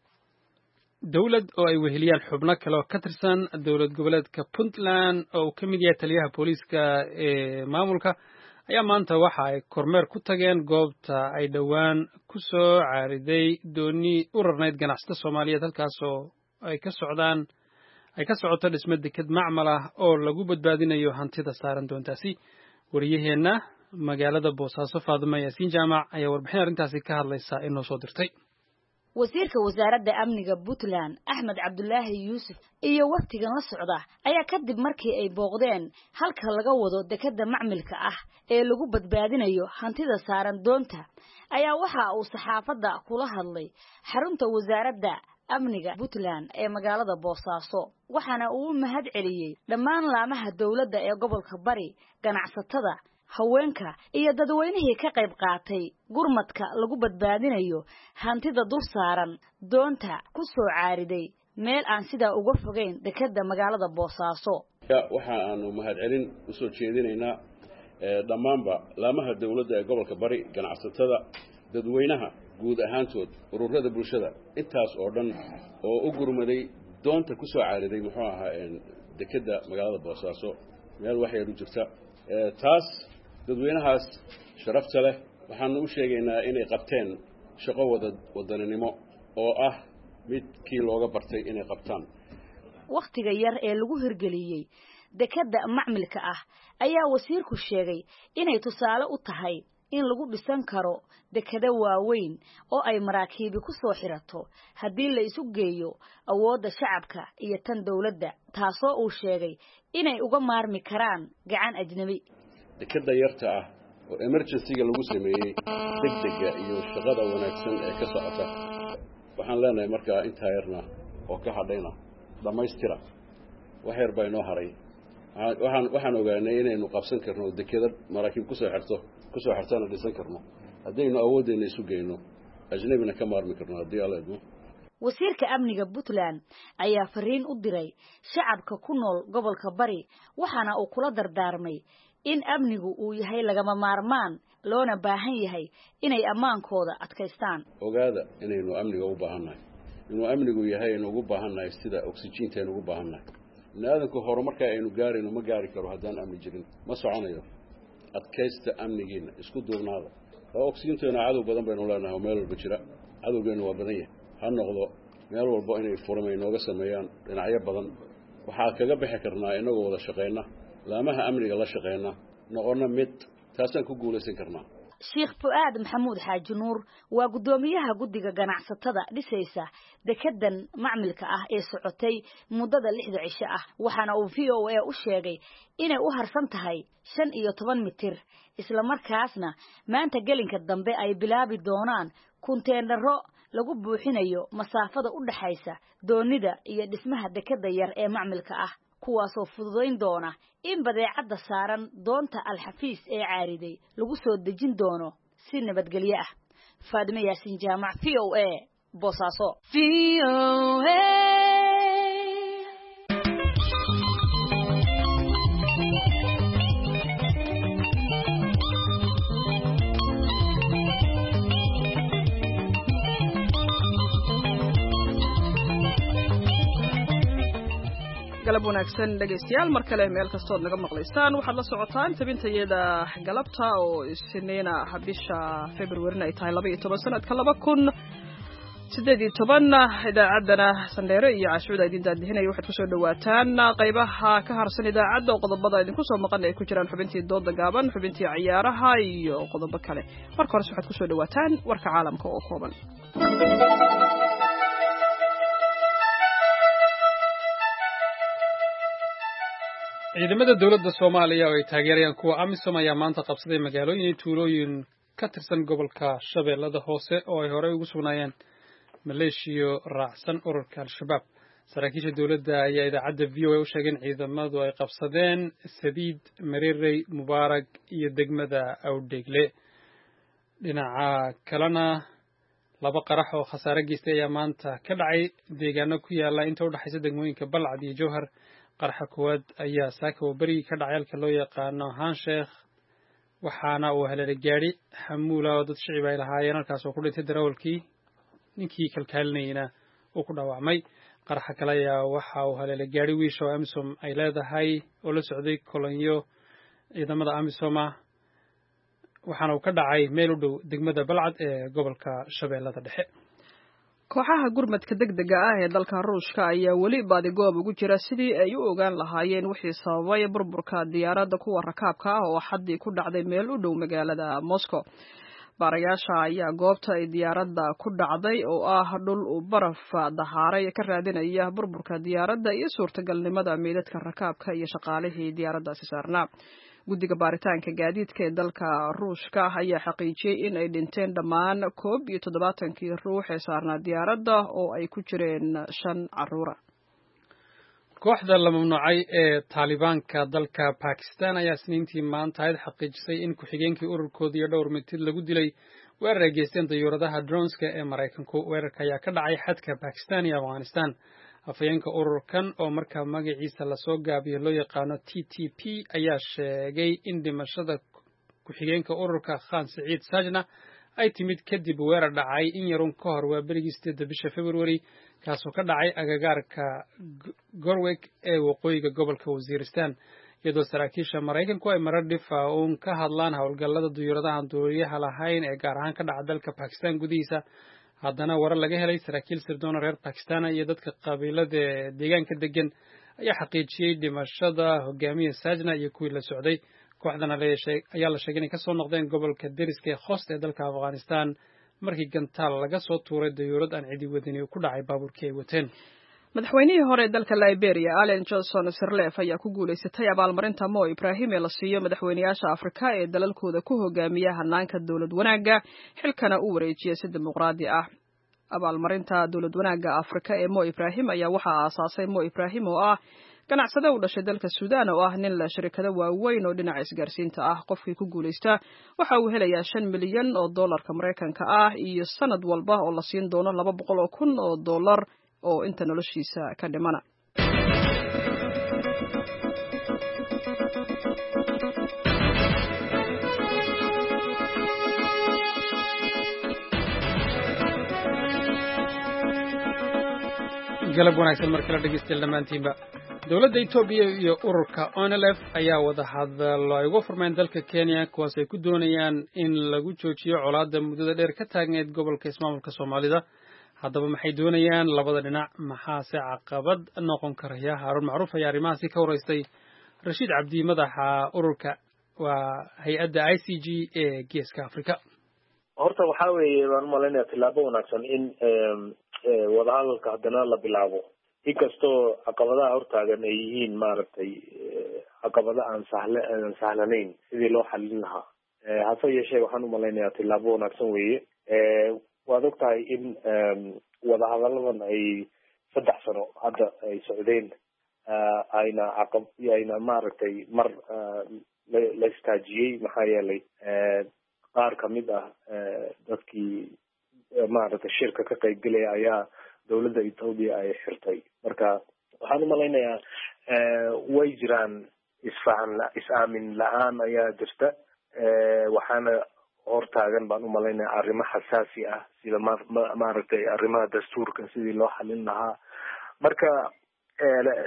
dowlad oo ay weheliyaan xubno kale oo ka tirsan dowlad goboleedka Puntland oo ka mid yahay taliyaha booliiska ee maamulka ayaa maanta waxa ay kormeer ku tageen goobta ay dhowaan ku soo caariday dooni u rarnayd ganacsato Soomaaliyeed halkaasoo ay ka socdaan ay ka socoto dhisme deked macmal ah oo lagu badbaadinayo hantida saaran doontaasi wariyaheena magaalada Boosaaso Faadimo Yaasiin Jaamac ayaa warbixin arrintaasi ka hadlaysa inoo soo dirtay wasiirka wasaaradda amniga Puntland Axmed Cabdilaahi Yuusuf iyo waqtigan la socda ayaa kadib markii ay booqdeen halka laga wado dekeda macmilka ah ee lagu badbaadinayo hantida saaran doonta ayaa waxa uu saxaafadda kula hadlay xarunta wasaaradda amniga Puntland ee magaalada Boosaaso waxaana uu mahad celiyay dhammaan laamaha dawladda ee gobolka Bari ganacsatada haweenka iyo dadweynihii ka qayb qaatay gurmadka lagu badbaadinayo hantida dul saaran doonta ku soo caariday meel aan sida uga fogeyn dekeda magaalada Boosaaso waxa aanu mahad celin u soo jeedinaynaa dhamaanba laamaha dawladda ee gobolka Bari ganacsatada dadweynaha guud ahaantood ururada bulshada intaas oo dhan oo u gurmaday doonta ku soo caariday muxuu ahaa dekeda magaalada Boosaaso meel wax yar u jirta taas dadweynahaas sharafta leh waxaan u sheegaynaa inay qabteen shaqo wada wadaninimo oo ah midkii looga bartay inay qabtaan waqtiga yar ee lagu hirgeliyay dekeda macmilka ah ayaa wasiirku sheegay inay tusaale u tahay in lagu dhisan karo dekeda waaweyn oo ay maraakiib ku soo xirato haddii la isu geeyo awoodda shacabka iyo tan dawladda taasoo uu sheegay inay uga maarmi karaan gacan ajnabi dekeda yarta ah oo emergency-ga lagu sameeyay degdega iyo shaqada wanaagsan ee ka socota waxaan leenahay markaa intaa yarna oo ka hadhayna dhamaystira wax yar baa inoo haray waxaan waxaan ogaanay inaynu qabsan karno dekeda maraakiib ku soo xirto ku soo xirtana dhisan karno haddaynu awooddeena isu geyno ajnabina ka maarmi karno haddii alla idmo wasiirka amniga Puntland ayaa fariin u diray shacabka ku nool gobolka Bari waxaana uu kula dardaarmay in amnigu uu yahay lagama maarmaan loona baahan yahay inay amaankooda adkaystaan ogaada inaynu amniga u baahannahay inuu amnigu yahay inuu ugu baahannahay sida oxygen-ta aynu ugu baahannahay naadanku horumarka aynu gaarayno ma gaari karo haddaan amni jirin ma soconayo adkaysta amnigiina isku duubnaada oo oxygen-teena cadow badan baynu leenahay oo meel walba jira cadowgeenu waa badan yahay ha noqdo meel walba inay furmay nooga sameeyaan dhinacyo badan waxaa kaga bixi karnaa inagoo wada shaqeyna laamaha amniga la shaqeyna noqona mid taasaan ku guulaysan karnaa Sheikh Fuad Maxamuud Xaaji Nuur waa gudoomiyaha guddiga ganacsatada dhisaysa dekedan macmilka ah ee socotay muddada lixda cisho ah waxaana uu V O A u sheegay inay u harsan tahay shan iyo toban mitir isla markaasna maanta gelinka dambe ay bilaabi doonaan kunteenaro lagu buuxinayo masaafada u dhaxaysa doonida iyo dhismaha dekeda yar ee macmilka ah kuwaasoo fududayn doona in badeecada saaran doonta Al-Xafiis ee caariday lagu soo dejin doono si nabadgelyo ah Faadimo Yaasiin Jaamac V O A Boosaaso V O A galab wanaagsan dhegaystayaal mar kale meel kastood naga maqlaysaan waxaad la socotaan tabintayada galabta oo isniina bisha February ay tahay laba iyo toban sanadka laba kun sideed iyo toban idaacaddana Sandheere iyo Cashuud idin daadihinay waxaad ku soo dhawaataan qaybaha ka harsan idaacadda oo qodobada idin ku soo maqan ay ku jiraan xubintii dooda gaaban xubintii ciyaaraha iyo qodobo kale marka hore waxaad ku soo dhawaataan warka caalamka oo kooban ciidamada dawladda Soomaaliya oo ay taageerayaan kuwa AMISOM ayaa maanta qabsaday magaalooyin iyo tuulooyin ka tirsan gobolka Shabeellada Hoose oo ay horey ugu sugnaayeen maleeshiyo raacsan ururka Al-Shabaab. Saraakiisha dawladda ayaa idaacadda V O A u sheegay in ciidamadu ay qabsadeen Sadiid, Mareerey, Mubaarak iyo degmada Awdheegle. Dhinaca kalena laba qarax oo khasaare geystay ayaa maanta ka dhacay deegaano ku yaala inta u dhaxaysa degmooyinka Balcad iyo Jowhar. qaraxa kuwaad ayaa saaka oo beri ka dhacay halka loo yaqaano Haan Sheekh waxaana uu helay gaari xamuula oo dad shicib ay lahaayeen halkaas oo ku dhintay darawalkii ninkii kalkaalinayna uu ku dhaawacmay qaraxa kale ayaa waxa uu helay gaari wiish oo AMISOM ay leedahay oo la socday kolonyo ciidamada AMISOM waxaana uu ka dhacay meel u dhow degmada Balcad ee gobolka Shabeellada Dhexe. kooxaha gurmadka degdega ah ee dalka Ruushka ayaa weli baadigoob ugu jira sidii ay u ogaan lahaayeen wixii sababay burburka diyaaradda kuwa rakaabka ah oo xaddii ku dhacday meel u dhow magaalada Moscow. Baarayaasha ayaa goobta ay diyaaradda ku dhacday oo ah dhul u baraf dahaaray ka raadinaya burburka diyaaradda iyo suurtagalnimada meedadka rakaabka iyo shaqaalihii diyaaraddaasi saarnaa. guddiga baaritaanka gaadiidka ee dalka Ruushka ayaa xaqiijiyay in ay dhinteen dhammaan koob iyo toddobaatankii ruux ee saarnaa diyaaradda oo ay ku jireen shan carruur. kooxda la mamnuucay ee Taalibaanka dalka Pakistan ayaa Isniintii maanta ahayd xaqiijisay in ku-xigeenkii ururkooda iyo dhowr mitid lagu dilay weerar ay geysteen dayuuradaha droneska ee Maraykanku. Weerarka ayaa ka dhacay xadka Pakistan iyo Afghanistan. afayeenka ururkan oo markaa magaciisa lasoo gaabiyo loo yaqaano T T P ayaa sheegay in dhimashada ku-xigeenka ururka Khan Saciid Sajna ay timid kadib weerar dhacay in yarun ka hor waa berigii sideedda bisha February kaasoo ka dhacay agagaarka Gorwek ee waqooyiga gobolka Waziristan iyadoo saraakiisha Maraykanku ay marar dhifa uun ka hadlaan howlgallada diyuuradaha duuliyaha lahayn ee gaar ahaan ka dhaca dalka Pakistan gudihiisa. haddana warar laga helay saraakiil sirdoon reer Pakistan iyo dadka qabiilada deegaanka degan ayaa xaqiijiyay dhimashada hogaamiye Sajna iyo kuwii la socday. kooxdana ayaa la sheegay inay ka soo noqdeen gobolka deriska ee Khost ee dalka Afghanistan markii gantaal laga soo tuuray dayuurad aan cidi wadani ku dhacay baabuurkii ay wateen. madaxweynihii hore ee dalka Liberia Ellen Johnson Sirleaf ayaa ku guuleysatay abaalmarinta Mo Ibrahim ee la siiyo madaxweynayaasha Afrika ee dalalkooda ku hogaamiya hanaanka dawlad wanaagga xilkana u wareejiyay si dimuqraadi ah. abaalmarinta dawlad wanaagga Afrika ee Mo Ibrahim ayaa waxa aasaasay Mo Ibrahim oo ah ganacsade u dhashay dalka Suudaan oo ah nin la shirkado waaweyn oo dhinaca isgaarsiinta ah. qofkii ku guuleysta waxa uu helayaa shan milyan oo dollarka Mareykanka ah iyo sanad walba oo la siin doono laba boqol oo kun oo dollar oo inta noloshiisa ka dhimana. galab wanaagsan markala dhegeystayaal dhammaantiinba dowladda Itoobiya iyo ururka O N L F ayaa wada hadallo ay uga furmeen dalka Kenya kuwaas ay ku doonayaan in lagu joojiyo colaadda muddada dheer ka taagneyd gobolka ismaamulka Soomaalida. haddaba maxay doonayaan labada dhinac maxaase caqabad noqon karaya? Haarun Macruuf ayaa arrimahaasi ka waraystay Rashiid Cabdi madaxa ururka waa hay-adda I C G ee Geeska Afrika. horta waxaa weeye waan umaleynaya tilaabo wanaagsan in wadahadalka haddana la bilaabo inkastoo caqabadaha hortaagan ay yihiin maaragtay caqabada aan sahle aan sahlanayn sidii loo xalin lahaa. hase yeeshee waxaan umalaynayaa tilaabo wanaagsan weeye. waad og tahay in wadahadaladan ay saddex sano hadda ay socdeen ayna caqab ayna maaragtay mar la istaajiyey maxaa yeelay qaar kamid ah dadkii maaragtay shirka ka qaybgelaya ayaa dawladda Ethiopia ay xirtay. marka waxaan umalaynayaa way jiraan isfahan is-aamin la-aan ayaa jirta waxaana hortaagan baan umalaynaya arrimo xasaasi ah sida maaragtay arrimaha dastuurka sidii loo xalin lahaa. marka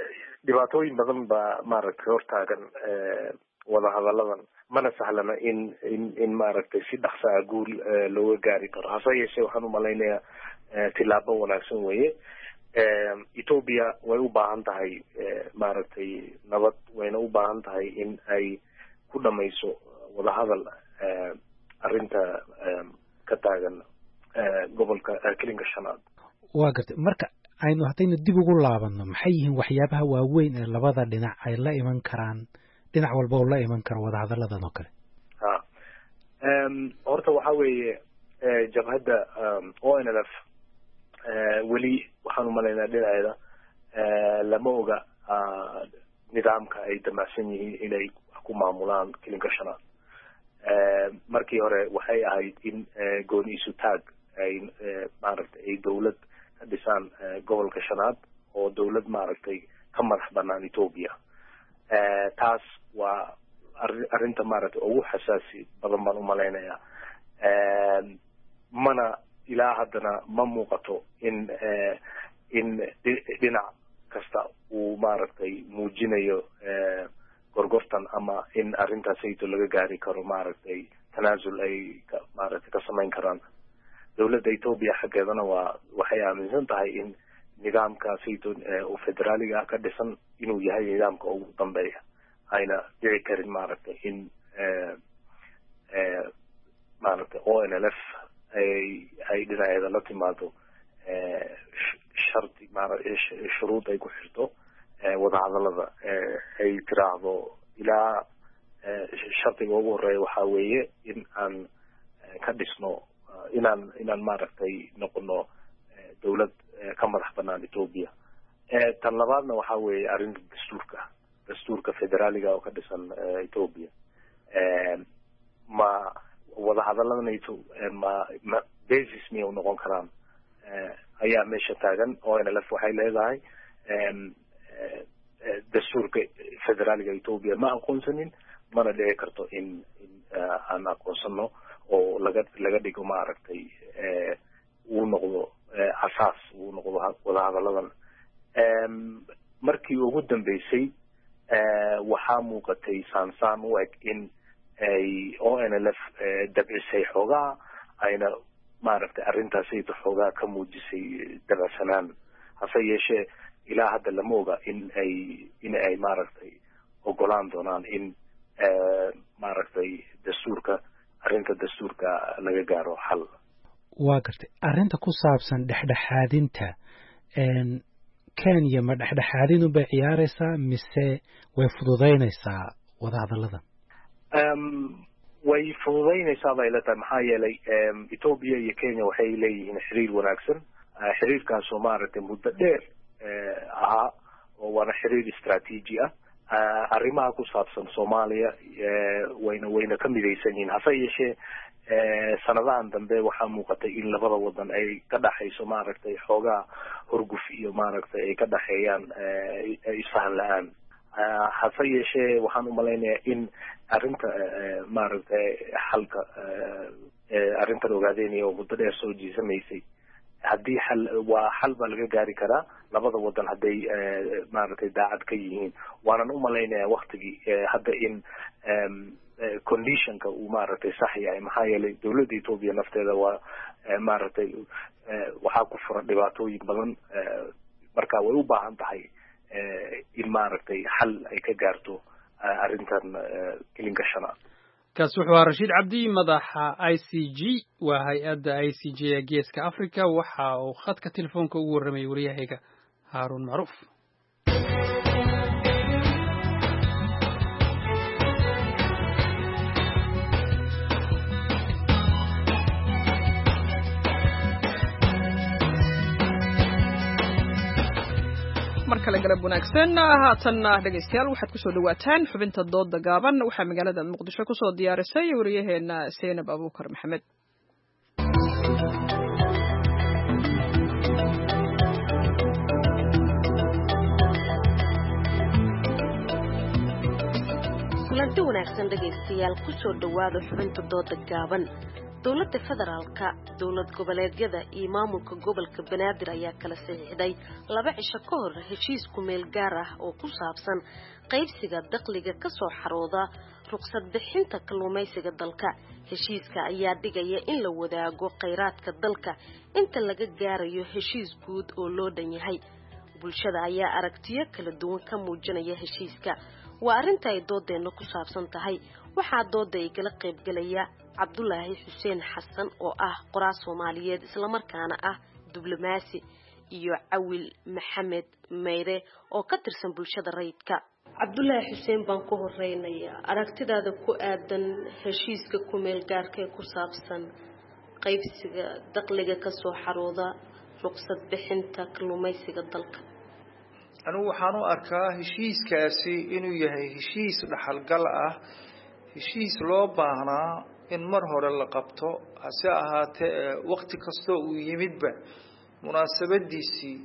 dhibaatooyin badan baa maaragtay hortaagan wadahadalladan mana sahlana in in in maaragtay si dhaqsa ah guul looga gaari karo hase yeeshee waxaan umalaynayaa tilaabo wanaagsan weeye Ethiopia way u baahan tahay maaragtay nabad wayna u baahan tahay in ay ku dhamayso wadahadal arrinta ka taagan gobolka Kilinga shanaad waa gartay marka aynu haddaynu dib ugu laabano maxay yihiin waxyaabaha waaweyn ee labada dhinac ay la iman karaan dhinac walba oo la iman karo wadahadalladan oo kale ha horta waxaa weeye jabhadda O N L F weli waxaan umalaynaa dhinaceeda lama oga nidaamka ay damacsan yihiin inay ku maamulaan Kilinga shanaad markii hore waxay ahayd in gooni isu taag ay maaragtay ay dawlad ka dhisaan gobolka shanaad oo dawlad maaragtay ka madax banaan Ethiopia taas waa arrinta maaragtay ugu xasaasi badan baan umalaynayaa mana ilaa haddana ma muuqato in in dhinac kasta uu maaragtay muujinayo gorgortan ama in arrintaasayto laga gaari karo maaragtay tanaasul ay maaragtay ka samayn karaan dawladda Ethiopia xaggeedana waa waxay aaminsan tahay in nidaamkaasayto oo federaaliga ah ka dhisan inuu yahay nidaamka ugu dambeeya ayna dhici karin maaragtay in maaragtay O N L F ay ay dhinaceeda la timaado sharti maaragtay shuruud ay ku xirto wadahadallada ay tiraahdo ilaa shartiga ugu horeeya waxaa weeye in aan ka dhisno inaan inaan maaragtay noqono dawlad ka madax banaan Ethiopia tan labaadna waxaa weeye arrinta dastuurka dastuurka federaaliga oo ka dhisan Ethiopia ma wadahadalladanayto ma ma basis miyay noqon karaan ayaa meesha taagan O N L F waxay leedahay dastuurka federaaliga Ethiopia ma aqoonsanin mana dhici karto in aan aqoonsano oo laga laga dhigo maaragtay uu noqdo asaas uu noqdo wadahadalladan markii ugu dambeysay waxaa muuqatay saansaan u eg in ay O N L F dabcisay xoogaa ayna maaragtay arrintaasayto xoogaa ka muujisay dabacsanaan hase yeeshee ilaa hadda lama oga in ay in ay maaragtay ogolaan doonaan in maaragtay dastuurka arrinta dastuurka laga gaaro xal waa gartay arrinta ku saabsan dhexdhexaadinta Kenya ma dhexdhexaadin bay ciyaaraysaa mise way fududaynaysaa wadahadalladan way fududaynaysaa bay la tahay maxaa yeelay Ethiopia iyo Kenya waxay leeyihiin xiriir wanaagsan xiriirkaas oo maaragtay muddo dheer ahaa oo waana xiriir istaraatiiji ah arrimaha ku saabsan Soomaaliya wayna wayna ka midaysan yihiin hase yeeshee sanadahan dambe waxaa muuqatay in labada wadan ay ka dhaxayso maaragtay xoogaa horguf iyo maaragtay ay ka dhaxeeyaan isfahan la-aan hase yeeshee waxaan umalaynayaa in arrinta maaragtay xalka arrintan ogaadeynaya oo muddo dheer soo jiisamaysay haddii xal waa xal baa laga gaari karaa labada wadan hadday maaragtay daacad ka yihiin waanan umalaynayaa waktigii hadda in conditionka uu maaragtay sax yahay maxaa yeelay dawladda Ethiopia nafteeda waa maaragtay waxaa ku furan dhibaatooyin badan marka way u baahan tahay in maaragtay xal ay ka gaarto arrintan Kilinga shanaad kaas wuxuu ahaa Rashiid Cabdi madaxa I C G waa hay-adda I C G ee Geeska Afrika waxa uu khadka telefoonka ugu warramay wariyahayga Haaruun Macruuf markale galab wanaagsan haatanna dhegeystayaal waxaad ku soo dhawaataan xubinta dooda gaaban waxaa magaalada Muqdisho ku soo diyaarisay wariyaheena Seenab Abuukar Maxamed kulanti wanaagsan dhegeystayaal ku soo dhawaada xubinta dooda gaaban dowladda federaalka dowlad goboleedyada iyo maamulka gobolka banaadir ayaa kala saxiixday laba cisho ka hor heshiis ku meel gaar ah oo ku saabsan qaybsiga dakhliga ka soo xarooda ruqsad bixinta kalluumaysiga dalka. heshiiska ayaa dhigaya in la wadaago kheyraadka dalka inta laga gaarayo heshiis guud oo loo dhan yahay. bulshada ayaa aragtiyo kala duwan ka muujinaya heshiiska. waa arrinta ay doodeena ku saabsan tahay. waxaa dooda ay kala qayb galaya cabdulaahi xuseen xasan oo ah qoraal Soomaaliyeed isla markaana ah diblomaasi iyo Cawil Maxamed Meyre oo ka tirsan bulshada rayidka. cabdulaahi xuseen baan ku horeynayaa aragtidaada ku aadan heshiiska ku meel gaarka ee ku saabsan qaybsiga dakhliga ka soo xarooda ruqsad bixinta kalluumaysiga dalka. anigu waxaan u arkaa heshiiskaasi inuu yahay heshiis dhaxalgal ah, heshiis loo baahnaa in mar hore la qabto, hase ahaatee waqti kastoo uu yimidba munaasabadiisii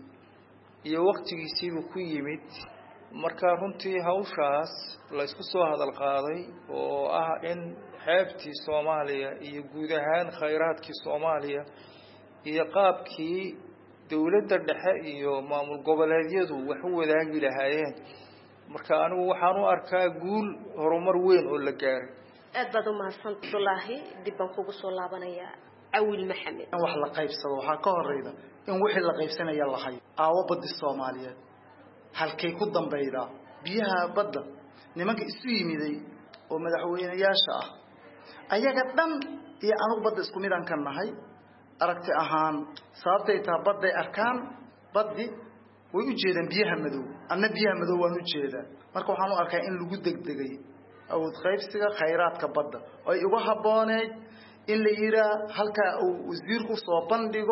iyo waqtigiisiibuu ku yimid. marka runtii hawshaas la isku soo hadal qaaday oo ah in xeebtii Soomaaliya iyo guud ahaan kheyraadkii Soomaaliya iyo qaabkii dawladda dhexe iyo maamul goboleedyadu wax u wadaagi lahaayeen. marka anigu waxaan u arkaa guul horumar weyn oo la gaaray. aad baad u mahadsan Abdullaahi. dib baan kugu soo laabanayaa Cawil Maxamed. in wax la qaybsado waxaa ka horeyda in wixii la qaybsanaya la hayo. aawo badda Soomaaliyeed halkay ku dambaydaa biyaha badda nimanka isu yimiday oo madaxweynayaasha ah ayaga dhan iyo anigu badda isku mid aan ka nahay aragti ahaan sababtay taa badday arkaan baddi way u jeedaan biyaha madow anna biyaha madow waan u jeedaa. marka waxaan u arkaa in lagu degdegay awood qaybsiga kheyraadka badda oo ay uga habbooneyd in la yiraa halka uu wasiirku soo bandhigo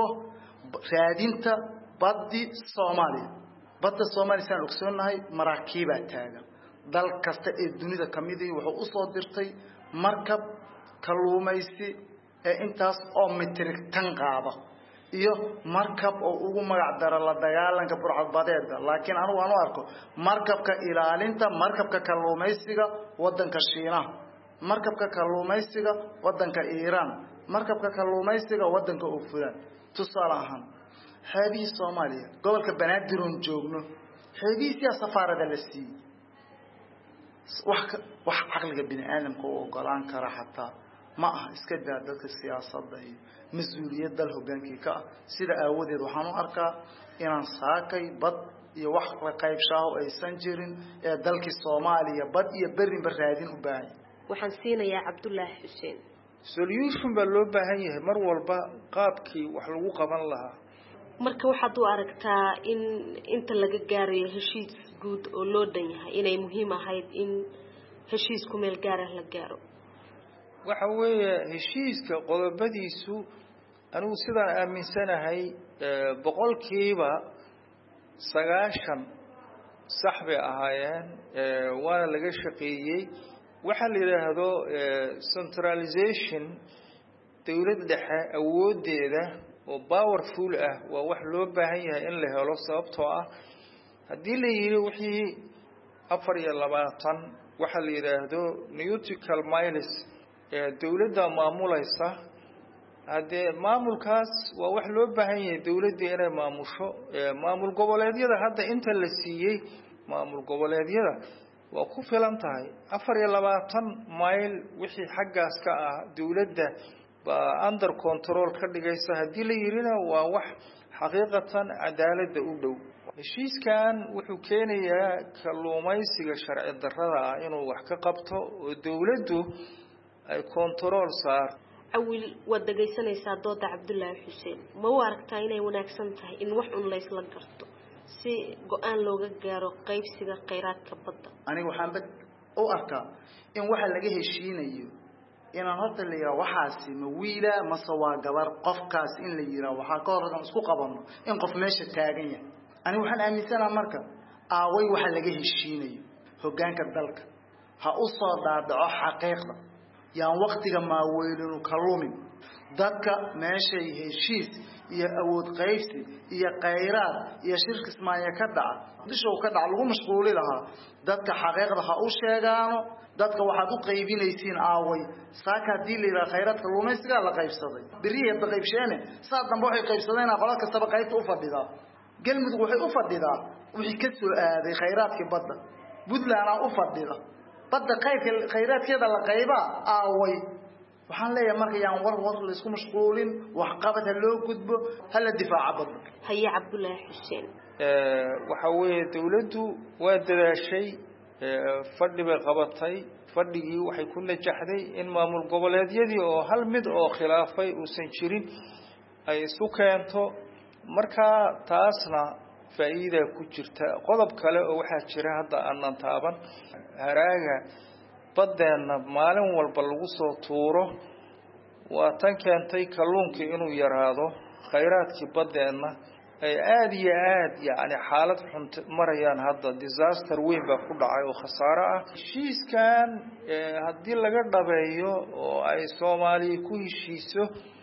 raadinta baddi Soomaaliya. badda Soomaaliya saan ogsoonahay maraakiib baa taagan dal kasta ee dunida kamid ah wuxuu u soo dirtay markab kalluumaysi ee intaas oo metrik tan qaaba iyo markab oo ugu magac dara la dagaalanka burcadbadeedka. laakiin anigu aan u arko markabka ilaalinta markabka kalluumaysiga wadanka Shiinaha, markabka kalluumaysiga wadanka Iiraan, markabka kalluumaysiga wadanka Ufulaan. tusaale ahaan xeebihii Soomaaliya gobolka Banaadir oo joogno xeebihiisa safaarada la siiyay wax wax aqliga bini'aadamka oo ogolaan kara xataa ma aha iska daa dadka siyaasadda iyo mas'uuliyadda hoggaanka ka sida aawadeed waxaan u arkaa inaan saakay bad iyo wax la qaybshaho aysan jirin ee dalkii Soomaaliya bad iyo berrin baraadin u baahan. waxaan siinayaa Cabdulaahi Xuseen. solution baa loo baahan yahay mar walba qaabkii wax lagu qaban lahaa. marka waxaad u aragtaa in inta laga gaarayo heshiis guud oo loo dhan yahay inay muhiim ahayd in heshiis ku meel gaar ah la gaaro. waxa weeye heshiiska qodobadiisu anigu sidaan aaminsanahay boqolkiiba sagaashan sax bay ahaayeen waana laga shaqeeyey. waxa la yiraahdo centralization dawladda dhexe awoodeeda oo powerful ah waa wax loo baahan yahay in la helo sababtoo ah haddii la yiri wixii afar iyo labaatan waxa la yiraahdo nautical miles ee dawladda maamulaysa hadee maamulkaas waa wax loo baahan yahay dawladda inay maamusho. maamul goboleedyada hadda inta la siiyay maamul goboleedyada waa ku filan tahay afar iyo labaatan mile wixii xaggaas ka ah dawladda ba under control ka dhigaysa. haddii la yirina waa wax xaqiiqatan cadaaladda u dhow. heshiiskan wuxuu keenayaa kalluumaysiga sharci darrada ah inuu wax ka qabto oo dawladdu ay control saar. Cawil wad dhageysanaysaa dooda Cabdulaahi Xuseen. ma u aragtaa inay wanaagsan tahay in wax un la isla garto si go'aan looga gaaro qaybsiga kheyraadka badda? anigu waxaan bad u arkaa in waxa laga heshiinayo inaan horta la yiraahdo waxaasi ma wiila ma sawaa gabar qofkaas in la yiraahdo waxa ka horreeyay isku qabanno in qof meesha taagan yahay. anigu waxaan aaminsanahay marka aaway waxa laga heshiinayo hoggaanka dalka ha u soo daadaco xaqiiqda yaan waqtiga ma weylinu kalluumin dadka meeshay heshiis iyo awood qaybsi iyo khayraad iyo shirka ismaaciil ka dhaca dishow ka dhaca lagu mashquuli lahaa dadka xaqiiqda ha u sheegaano dadka waxaad u qaybinaysiin aaway saaka hadii la yiraahdo khayraadka luumaysiga la qaybsaday biriye ba qaybsheene saa dambe waxay qaybsadeen qolo kastaba qaybta u fadhidaa galmudug waxay u fadhidaa wixii ka soo aaday khayraadkii badda Puntland u fadhida badda qaybka khayraadkeeda la qayba aaway waxaan leeyahay marka yaan war war la isku mashquulin wax qabad loo gudbo hala difaaca badda haye Cabdullaahi Xuseen ee waxa weeye dawladdu waa dadaashay fadhi bay qabatay fadhigii waxay ku najaxday in maamul goboleedyadii oo hal mid oo khilaafay uusan jirin ay isu keento marka taasna faa'iido ku jirta qodob kale oo waxa jira hadda aanan taaban haraaga badeena maalin walba lagu soo tuuro waa tan keentay kalluunka inuu yaraado khayraadkii badeena ay aad iyo aad yaani xaalad xun marayaan hadda disaster weyn baa ku dhacay oo khasaaro ah heshiiskan hadii laga dhabeeyo oo ay Soomaaliya ku heshiiso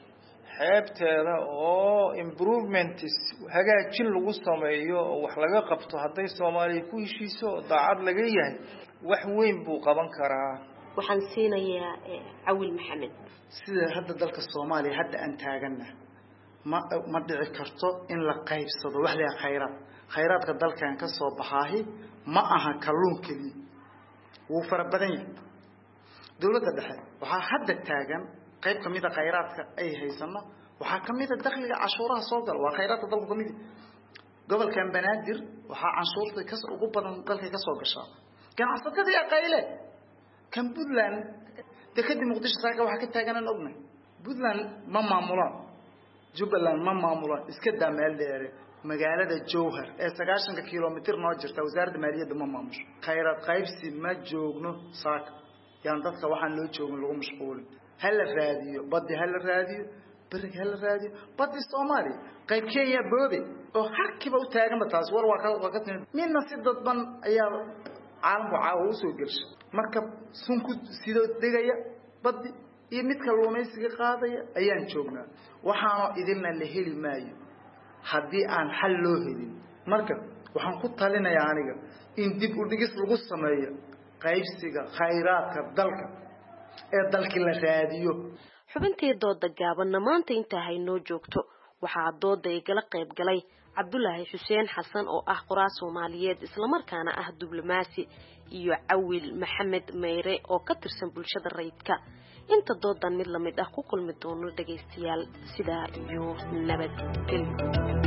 xeebteeda oo improvements hagaajin lagu sameeyo oo wax laga qabto haday Soomaaliya ku heshiiso daacad laga yahay wax weyn buu qaban karaa waxaan siinayaa Awil Maxamed sida hadda dalka Soomaaliya hadda aan taagana ma ma dhici karto in la qaybsado wax la khayraad khayraadka dalkan ka soo baxay ma aha kalluun kali wuu farabadan yahay dawladda dhexe waxa hadda taagan qayb kamida khayraadka ay haysana waxa kamida dakhliga cashuuraha soo gal waa khayraadka dalka kamid gobolkan Banaadir waxa canshuurta ka soo ugu badan dalka ka soo gashaa ganacsatada iyo qayle kan Puntland dekadii Muqdisho saaga waxa ka taagan ognahay Puntland ma maamulaan Jubbaland ma maamulaan iska daameel dheer magaalada Jowhar ee sagaashan kiiloomitir noo jirta wasaaradda maaliyadda ma maamusho khayraad qaybsi ma joogno saaka yaan dadka waxaan loo joogin lagu mashquulin hal raadiyo badi hal raadiyo bariga hal raadiyo badi Soomaaliya qayb Kenya boobe oo harkiba u taagan taas war waa ka waqti minna si dadban ayaa caalamku caawa u soo galshay marka sunku sidoo degaya badi iyo mid kalluumaysiga qaadaya ayaan joognaa waxaana idinna la heli maayo haddii aan xal loo helin marka waxaan ku talinayaa aniga in dib u dhigis lagu sameeyo qaybsiga khayraadka dalka ee dalka la raadiyo xubintii dooda gaaban maanta inta ay noo joogto waxaa dooda igala qayb galay Cabdullaahi Xuseen Xasan oo ah qoraa Soomaaliyeed isla markaana ah diblomaasi iyo Awil Maxamed Meere oo ka tirsan bulshada rayidka inta doodan mid lamid ah ku kulmi doono dhageystayaal sida iyo nabadgelyo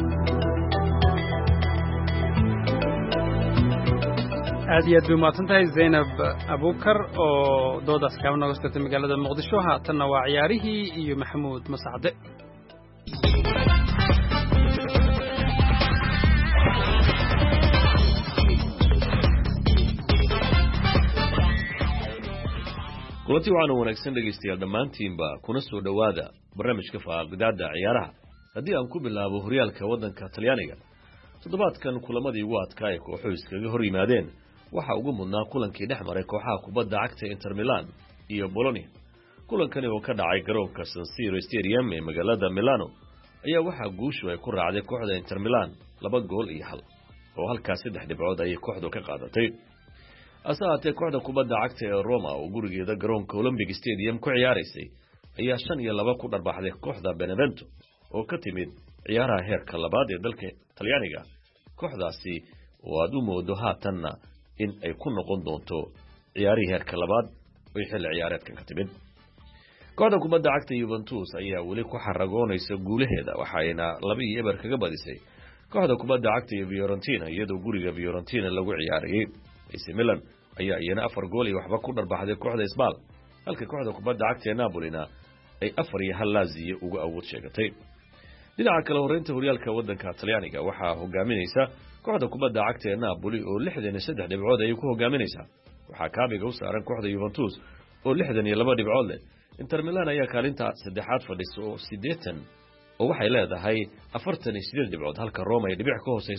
aad iyo aad u mahadsantahay Zainab Abuukar oo doodaas ka naga soo magaalada Muqdisho haatanna waa ciyaarihii iyo Maxamuud Masacde kulanti waxaana wanaagsan dhegaystayaal dhammaantiinba kuna soo dhowaada barnaamijka faaqidada ciyaaraha haddii aan ku bilaabo horyaalka waddanka Talyaaniga toddobaadkan kulamadii ugu adkaa ee kooxuhu iskaga hor yimaadeen waxa ugu mudnaa kulankii dhex maray kooxaha kubadda cagta Inter Milan iyo Bologna kulankani oo ka dhacay garoonka San Siro Stadium ee magaalada Milano ayaa waxa guushu ay ku raacday kooxda Inter Milan laba gool iyo hal oo halkaas saddex dhibcood ay kooxdu ka qaadatay asaate kooxda kubadda cagta ee Roma oo gurigeeda garoonka Olympic Stadium ku ciyaaraysay ayaa shan iyo laba ku dharbaxday kooxda Benevento oo ka timid ciyaaraha heerka labaad ee dalka Talyaaniga kooxdaasi oo aad u moodo haatanna in ay ku noqon doonto ciyaarihii heerka labaad oo xilli ciyaareedkan ka timid kooxda kubadda cagta Juventus ayaa weli ku xaragoonaysa guulaheeda waxayna laba iyo eber kaga badisay kooxda kubadda cagta ee Fiorentina iyadoo guriga Fiorentina lagu ciyaarayay A C Milan ayaa iyana afar gool iyo waxba ku dharbaxday kooxda Spal halka kooxda kubadda cagta ee Napoli-na ay afar iyo hal Lazio uga awood sheegatay dhinaca kale horeynta horyaalka waddanka Talyaaniga waxaa hogaaminaysa kooxda kubadda cagta ee Napoli oo lixdan iyo saddex dhibcood ay ku hogaaminaysaa waxaa kaabiga u saaran kooxda Juventus oo lixdan iyo laba dhibcood leh Inter Milan ayaa kaalinta saddexaad fadhiso oo siddeetan oo waxay leedahay afartan iyo siddeed dhibcood halka Roma ay dhibic ka hooseyso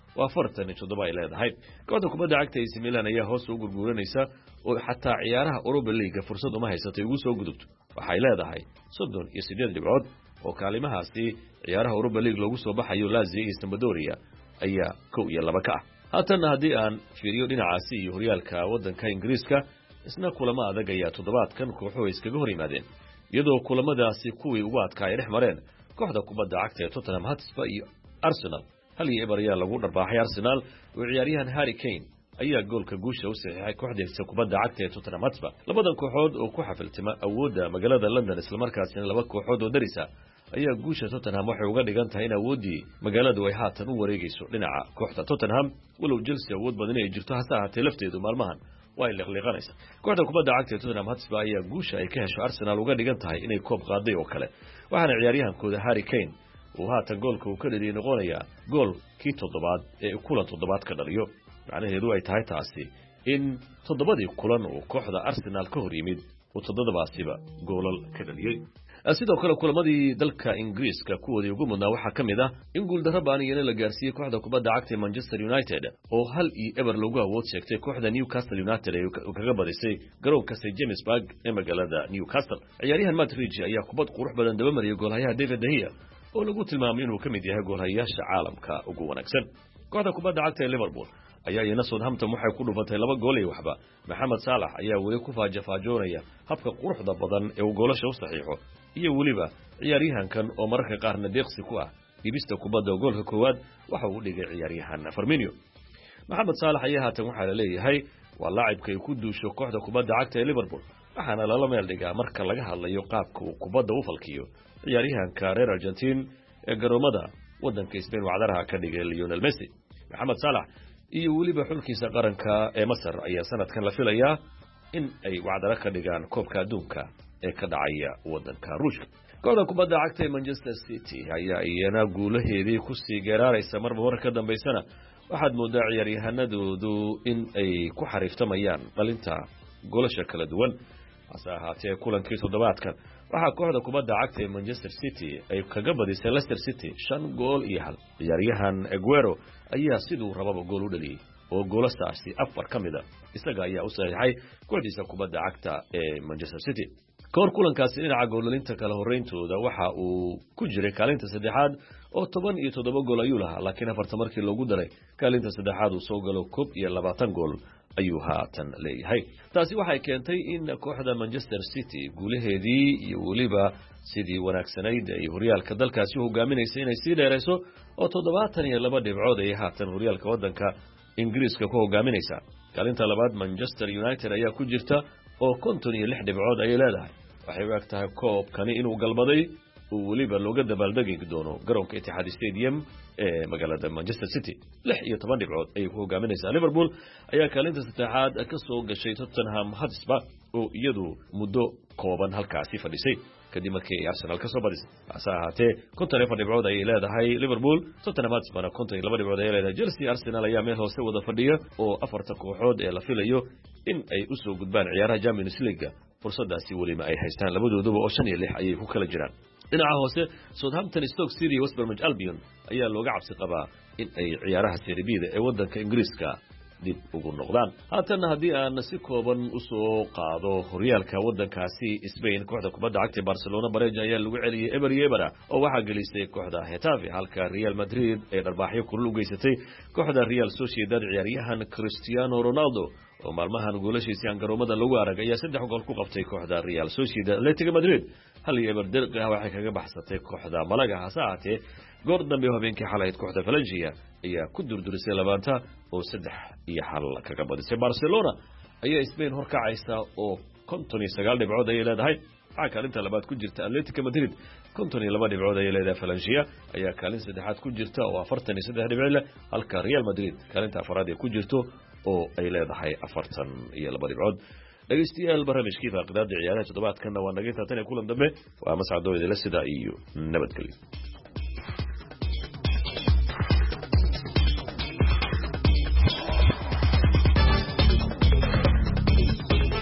oo afartan iyo toddoba ay leedahay kooxda kubadda cagta A C Milan ayaa hoos u gurguuranaysa oo xataa ciyaaraha Europa League fursad uma haysatay ugu soo gudubto waxay leedahay soddon iyo siddeed dhibcood oo kaalimahaasi ciyaaraha Europa League lagu soo baxayo Lazio iyo Sampdoria ayaa kow iyo laba ka ah haatan haddii aan fiiriyo dhinacaasi iyo horyaalka waddanka Ingiriiska isna kulamo adag ayaa toddobaadkan kooxuhu iskaga hor yimaadeen iyadoo kulamadaasi kuwii ugu adkaa ay dhex mareen kooxda kubadda cagta ee Tottenham Hotspur iyo Arsenal hal iyo eber ayaa lagu dharbaaxay Arsenal oo ciyaaryahan Harry Kane ayaa goolka guusha u saxiixay kooxdiisa kubadda cagta ee Tottenham Hotspur labadan kooxood oo ku xafiltima awoodda magaalada London isla markaasina laba kooxood oo darisa ayaa guusha Tottenham waxay uga dhigan tahay in awoodii magaaladu ay haatan u wareegayso dhinaca kooxda Tottenham walow Chelsea awood badan ay jirto hase ahaatee lafteedu maalmahan way liqliqanaysaa kooxda kubadda cagta ee Tottenham Hotspur ayaa guusha ay ka hesho Arsenal uga dhigan tahay inay koob qaaday oo kale waxaana ciyaaryahankooda Harry Kane uu haatan goolka uu ka dhaliyay noqonayaa goolkii toddobaad ee kulan toddobaad ka dhaliyo macnaheedu ay tahay taasi in toddobadii kulan uu kooxda Arsenal ka hor yimid uu toddobaasiba goolal ka dhaliyay sidoo kale kulamadii dalka Ingiriiska kuwoodii ugu mudnaa waxaa ka mid ah in guuldarro baaniyana la gaarsiiyey kooxda kubadda cagta ee Manchester United oo hal iyo eber lagu awood sheegtay kooxda Newcastle United ee kaga badisay garoonka Saint James Park ee magaalada Newcastle ciyaaryahan Matt Ridge ayaa kubad qurux badan daba mariyay goolhayaha David De Gea oo lagu tilmaamay inuu ka mid yahay goolhayaasha caalamka ugu wanaagsan kooxda kubadda cagta ee Liverpool ayaa iyana Southampton waxay ku dhufatay laba gool iyo waxba Mohamed Salah ayaa weli ku faajafaajoonaya habka quruxda badan ee uu goolasha u saxiixo iyo weliba ciyaaryahankan oo mararka qaarna deeqsi ku ah ibista kubadda goolka koowaad waxa uu dhigay ciyaaryahan Firmino Mohamed Salah ayaa haatan waxa la leeyahay waa laacibka ay ku duusho kooxda kubadda cagta ee Liverpool waxaana lala meel dhigaa marka laga hadlayo qaabka uu kubadda u falkiyo ciyaaryahanka reer Argentine ee garoomada waddanka Spain wacdaraha ka dhigay Lionel Messi Mohamed Salah iyo weliba xulkiisa qaranka ee Masar ayaa sanadkan la filayaa in ay wacdara ka dhigaan koobka adduunka ee ka dhacaya waddanka Ruushka kooxda kubadda cagta ee Manchester City ayaa iyana guulaheedii ku sii geeraaraysa marba mar ka dambeysana waxaad moodaa ciyaaryahanadoodu in ay ku xariiftamayaan dhalinta goolasha kala duwan hase ahaatee kulankii toddobaadkan waxaa kooxda kubadda cagta ee Manchester City ay kaga badisay Leicester City shan gool iyo hal ciyaaryahan Aguero ayaa siduu rababa gool u dhaliyay oo goolastaasi afar ka mid ah isaga ayaa u saxiixay kooxdiisa kubadda cagta ee Manchester City koor kulankaasi dhinaca goolalinta kala horeyntooda waxa uu ku jiray kaalinta saddexaad oo toban iyo toddoba gool ayuu lahaa laakiin afartan markii loogu daray kaalinta saddexaad uu soo galo koob iyo labaatan gool ayuu haatan leeyahay taasi waxay keentay in kooxda Manchester City guulaheedii iyo weliba sidii wanaagsanayd ay horyaalka dalkaasi u hogaaminaysay inay sii dheerayso oo toddobaatan iyo laba dhibcood ay haatan horyaalka waddanka Ingiriiska ku hogaaminaysa kaalinta labaad Manchester United ayaa ku jirta oo konton iyo lix dhibcood ay leedahay waxay u egtahay koobkani inuu galbaday oo weliba looga dabaaldegi doono garoonka Etihad Stadium ee magaalada Manchester City lix iyo toban dhibcood ay ku hogaaminaysaa Liverpool ayaa kaalinta saddexaad ka soo gashay Tottenham Hotspur oo iyadu muddo kooban halkaasi fadhisay kadib markii Arsenal ka soo badisay hase ahaatee konton iyo afar dhibcood ay leedahay Liverpool Tottenham Hotspur konton iyo laba dhibcood ay leedahay Chelsea Arsenal ayaa meel hoose wada fadhiya oo afarta kooxood ee la filayo in ay u soo gudbaan ciyaaraha Champions League fursadaasi waliba ay haystaan labadooduba oo shan iyo lix ayay ku kala jiraan dhinaca hoose Southampton Stoke City iyo West Bromwich Albion ayaa looga cabsi qabaa in ay ciyaaraha Serie B ee waddanka Ingiriiska dib ugu noqdaan haatan haddii aan si kooban u soo qaado horyaalka waddankaasi Spain kooxda kubadda cagta Barcelona Bareja ayaa lagu celiyay eber iyo eber oo waxa gelisay kooxda Getafe halka Real Madrid ay dharbaaxyo kulul u geysatay kooxda Real Sociedad ciyaaryahan Cristiano Ronaldo oo maalmahan goolashiisa aan garoomada lagu arag ayaa saddex gool ku qabtay kooxda Real Sociedad Atletico Madrid hal iyo eber dirqiga waxay kaga baxsatay kooxda Malaga hase ahaatee goor dambe habeenkii xalay kooxda Valencia ayaa ku durdurisay labaanta oo saddex iyo hal kaga badisay Barcelona ayaa Spain horkacaysa oo konton iyo sagaal dhibcood ay leedahay waxa kaalinta labaad ku jirta Atletico Madrid konton iyo laba dhibcood ay leedahay Valencia ayaa kaalin saddexaad ku jirta oo afartan iyo saddex dhibcood leh halka Real Madrid kaalinta afraad ay ku jirto oo ay leedahay afartan iyo laba dhibcood dhageystayaal barnaamijkii faaqidaada ciyaaraha toddobaadkana waa naga intaan kulan dambe waa mas'aado idila sida iyo nabadgelyo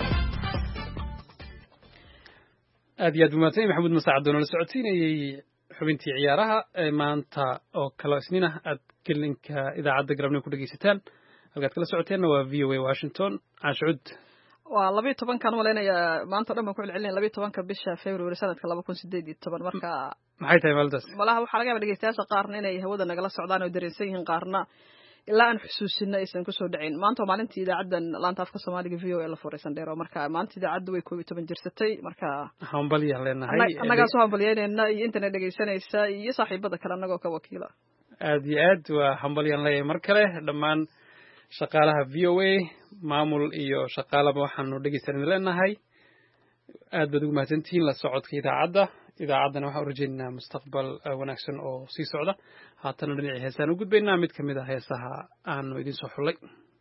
aad iyo aad umaatay maxamuud masacad oo la socodsiinayay xubintii ciyaaraha ee maanta oo kala isniina aad gelinka idaacadda galabnimo ku dhegaysataan halkaad kala socoteenna waa v o a washington caashcud waa labiyo tobankan malaynaya maanta o dhan baan ku celcelinaya labiyo tobanka bisha february sanadka laba kun sideed iyo toban marka maxay tahay maalintaas malaha waxaa laga yaaba dhegeystayaasha qaarna inay hawada nagala socdaan oo dareensan yihiin qaarna ilaa aan xusuusina aysan kusoo dhicin maanta waa maalintii idaacaddan laanta afka soomaaliga v o a la furaysan dheero marka maanta idaacaddu way koob iyo toban jirsatay marka hambalya leenahay annagaa soo hambalyeynayna iyo intana dhegeysanaysa iyo saaxiibada kale annagoo ka wakiila aad iyo aad waa hambalyaan leeyahay mar kale dhammaan shaqaalaha v o a maamul iyo shaqaalaba waxaanu dhegeysanayna leenahay aad baad ugu mahadsantihiin la socodka idaacadda idaacaddana waxaan u rajaynaynaa mustaqbal wanaagsan oo sii socda haatana dhinacii heesaan u gudbaynaa mid ka mid a heesaha aanu idiin soo xullay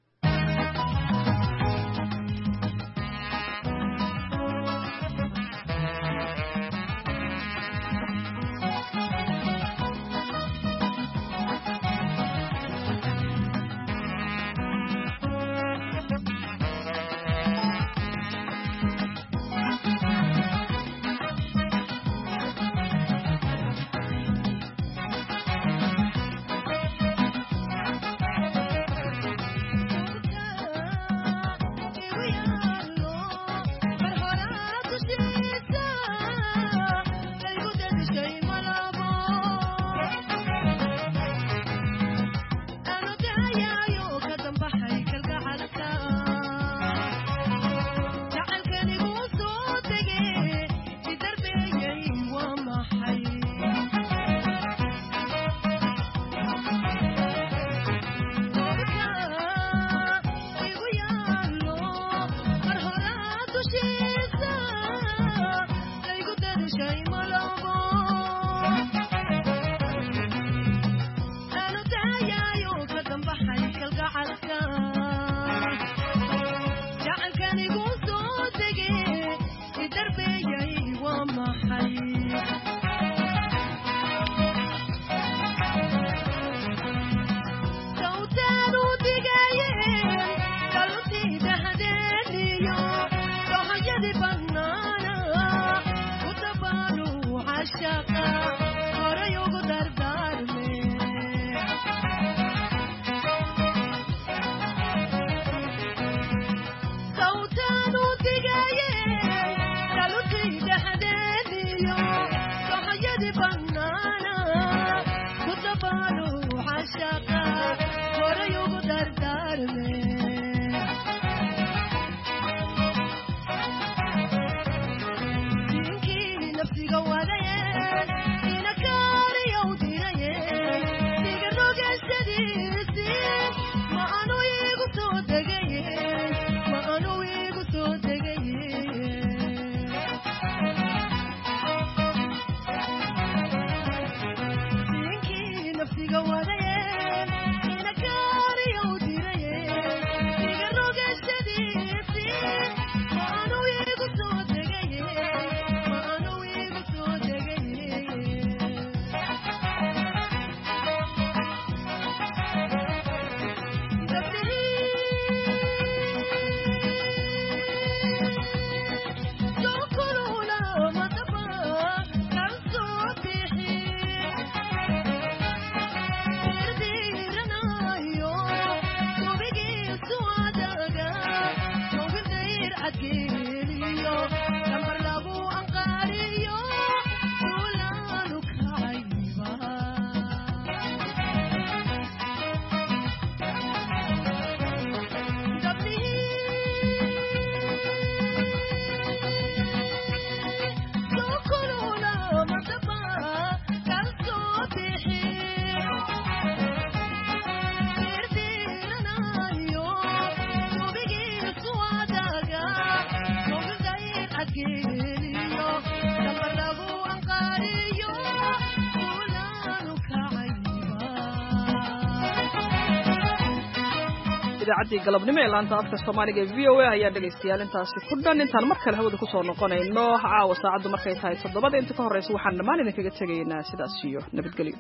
idaacadii galabnimo ee laanta afka soomaaliga ee v o a ayaa dhegaystayaal intaasi ku dhan intaan mar kale hawada kusoo noqonayno caawa saacaddu markay tahay toddobada inta ka horreysa waxaan dhammaan idinkaga tegaynaa sidaas iyo nabadgelyo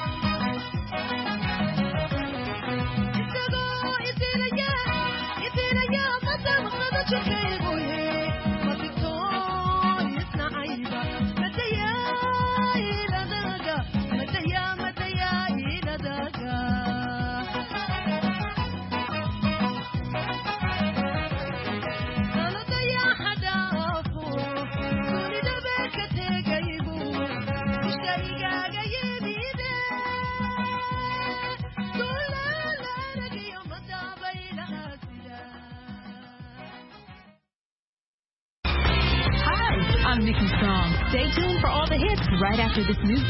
It's I'm Nikki Strong. Stay tuned for all the hits right after this news.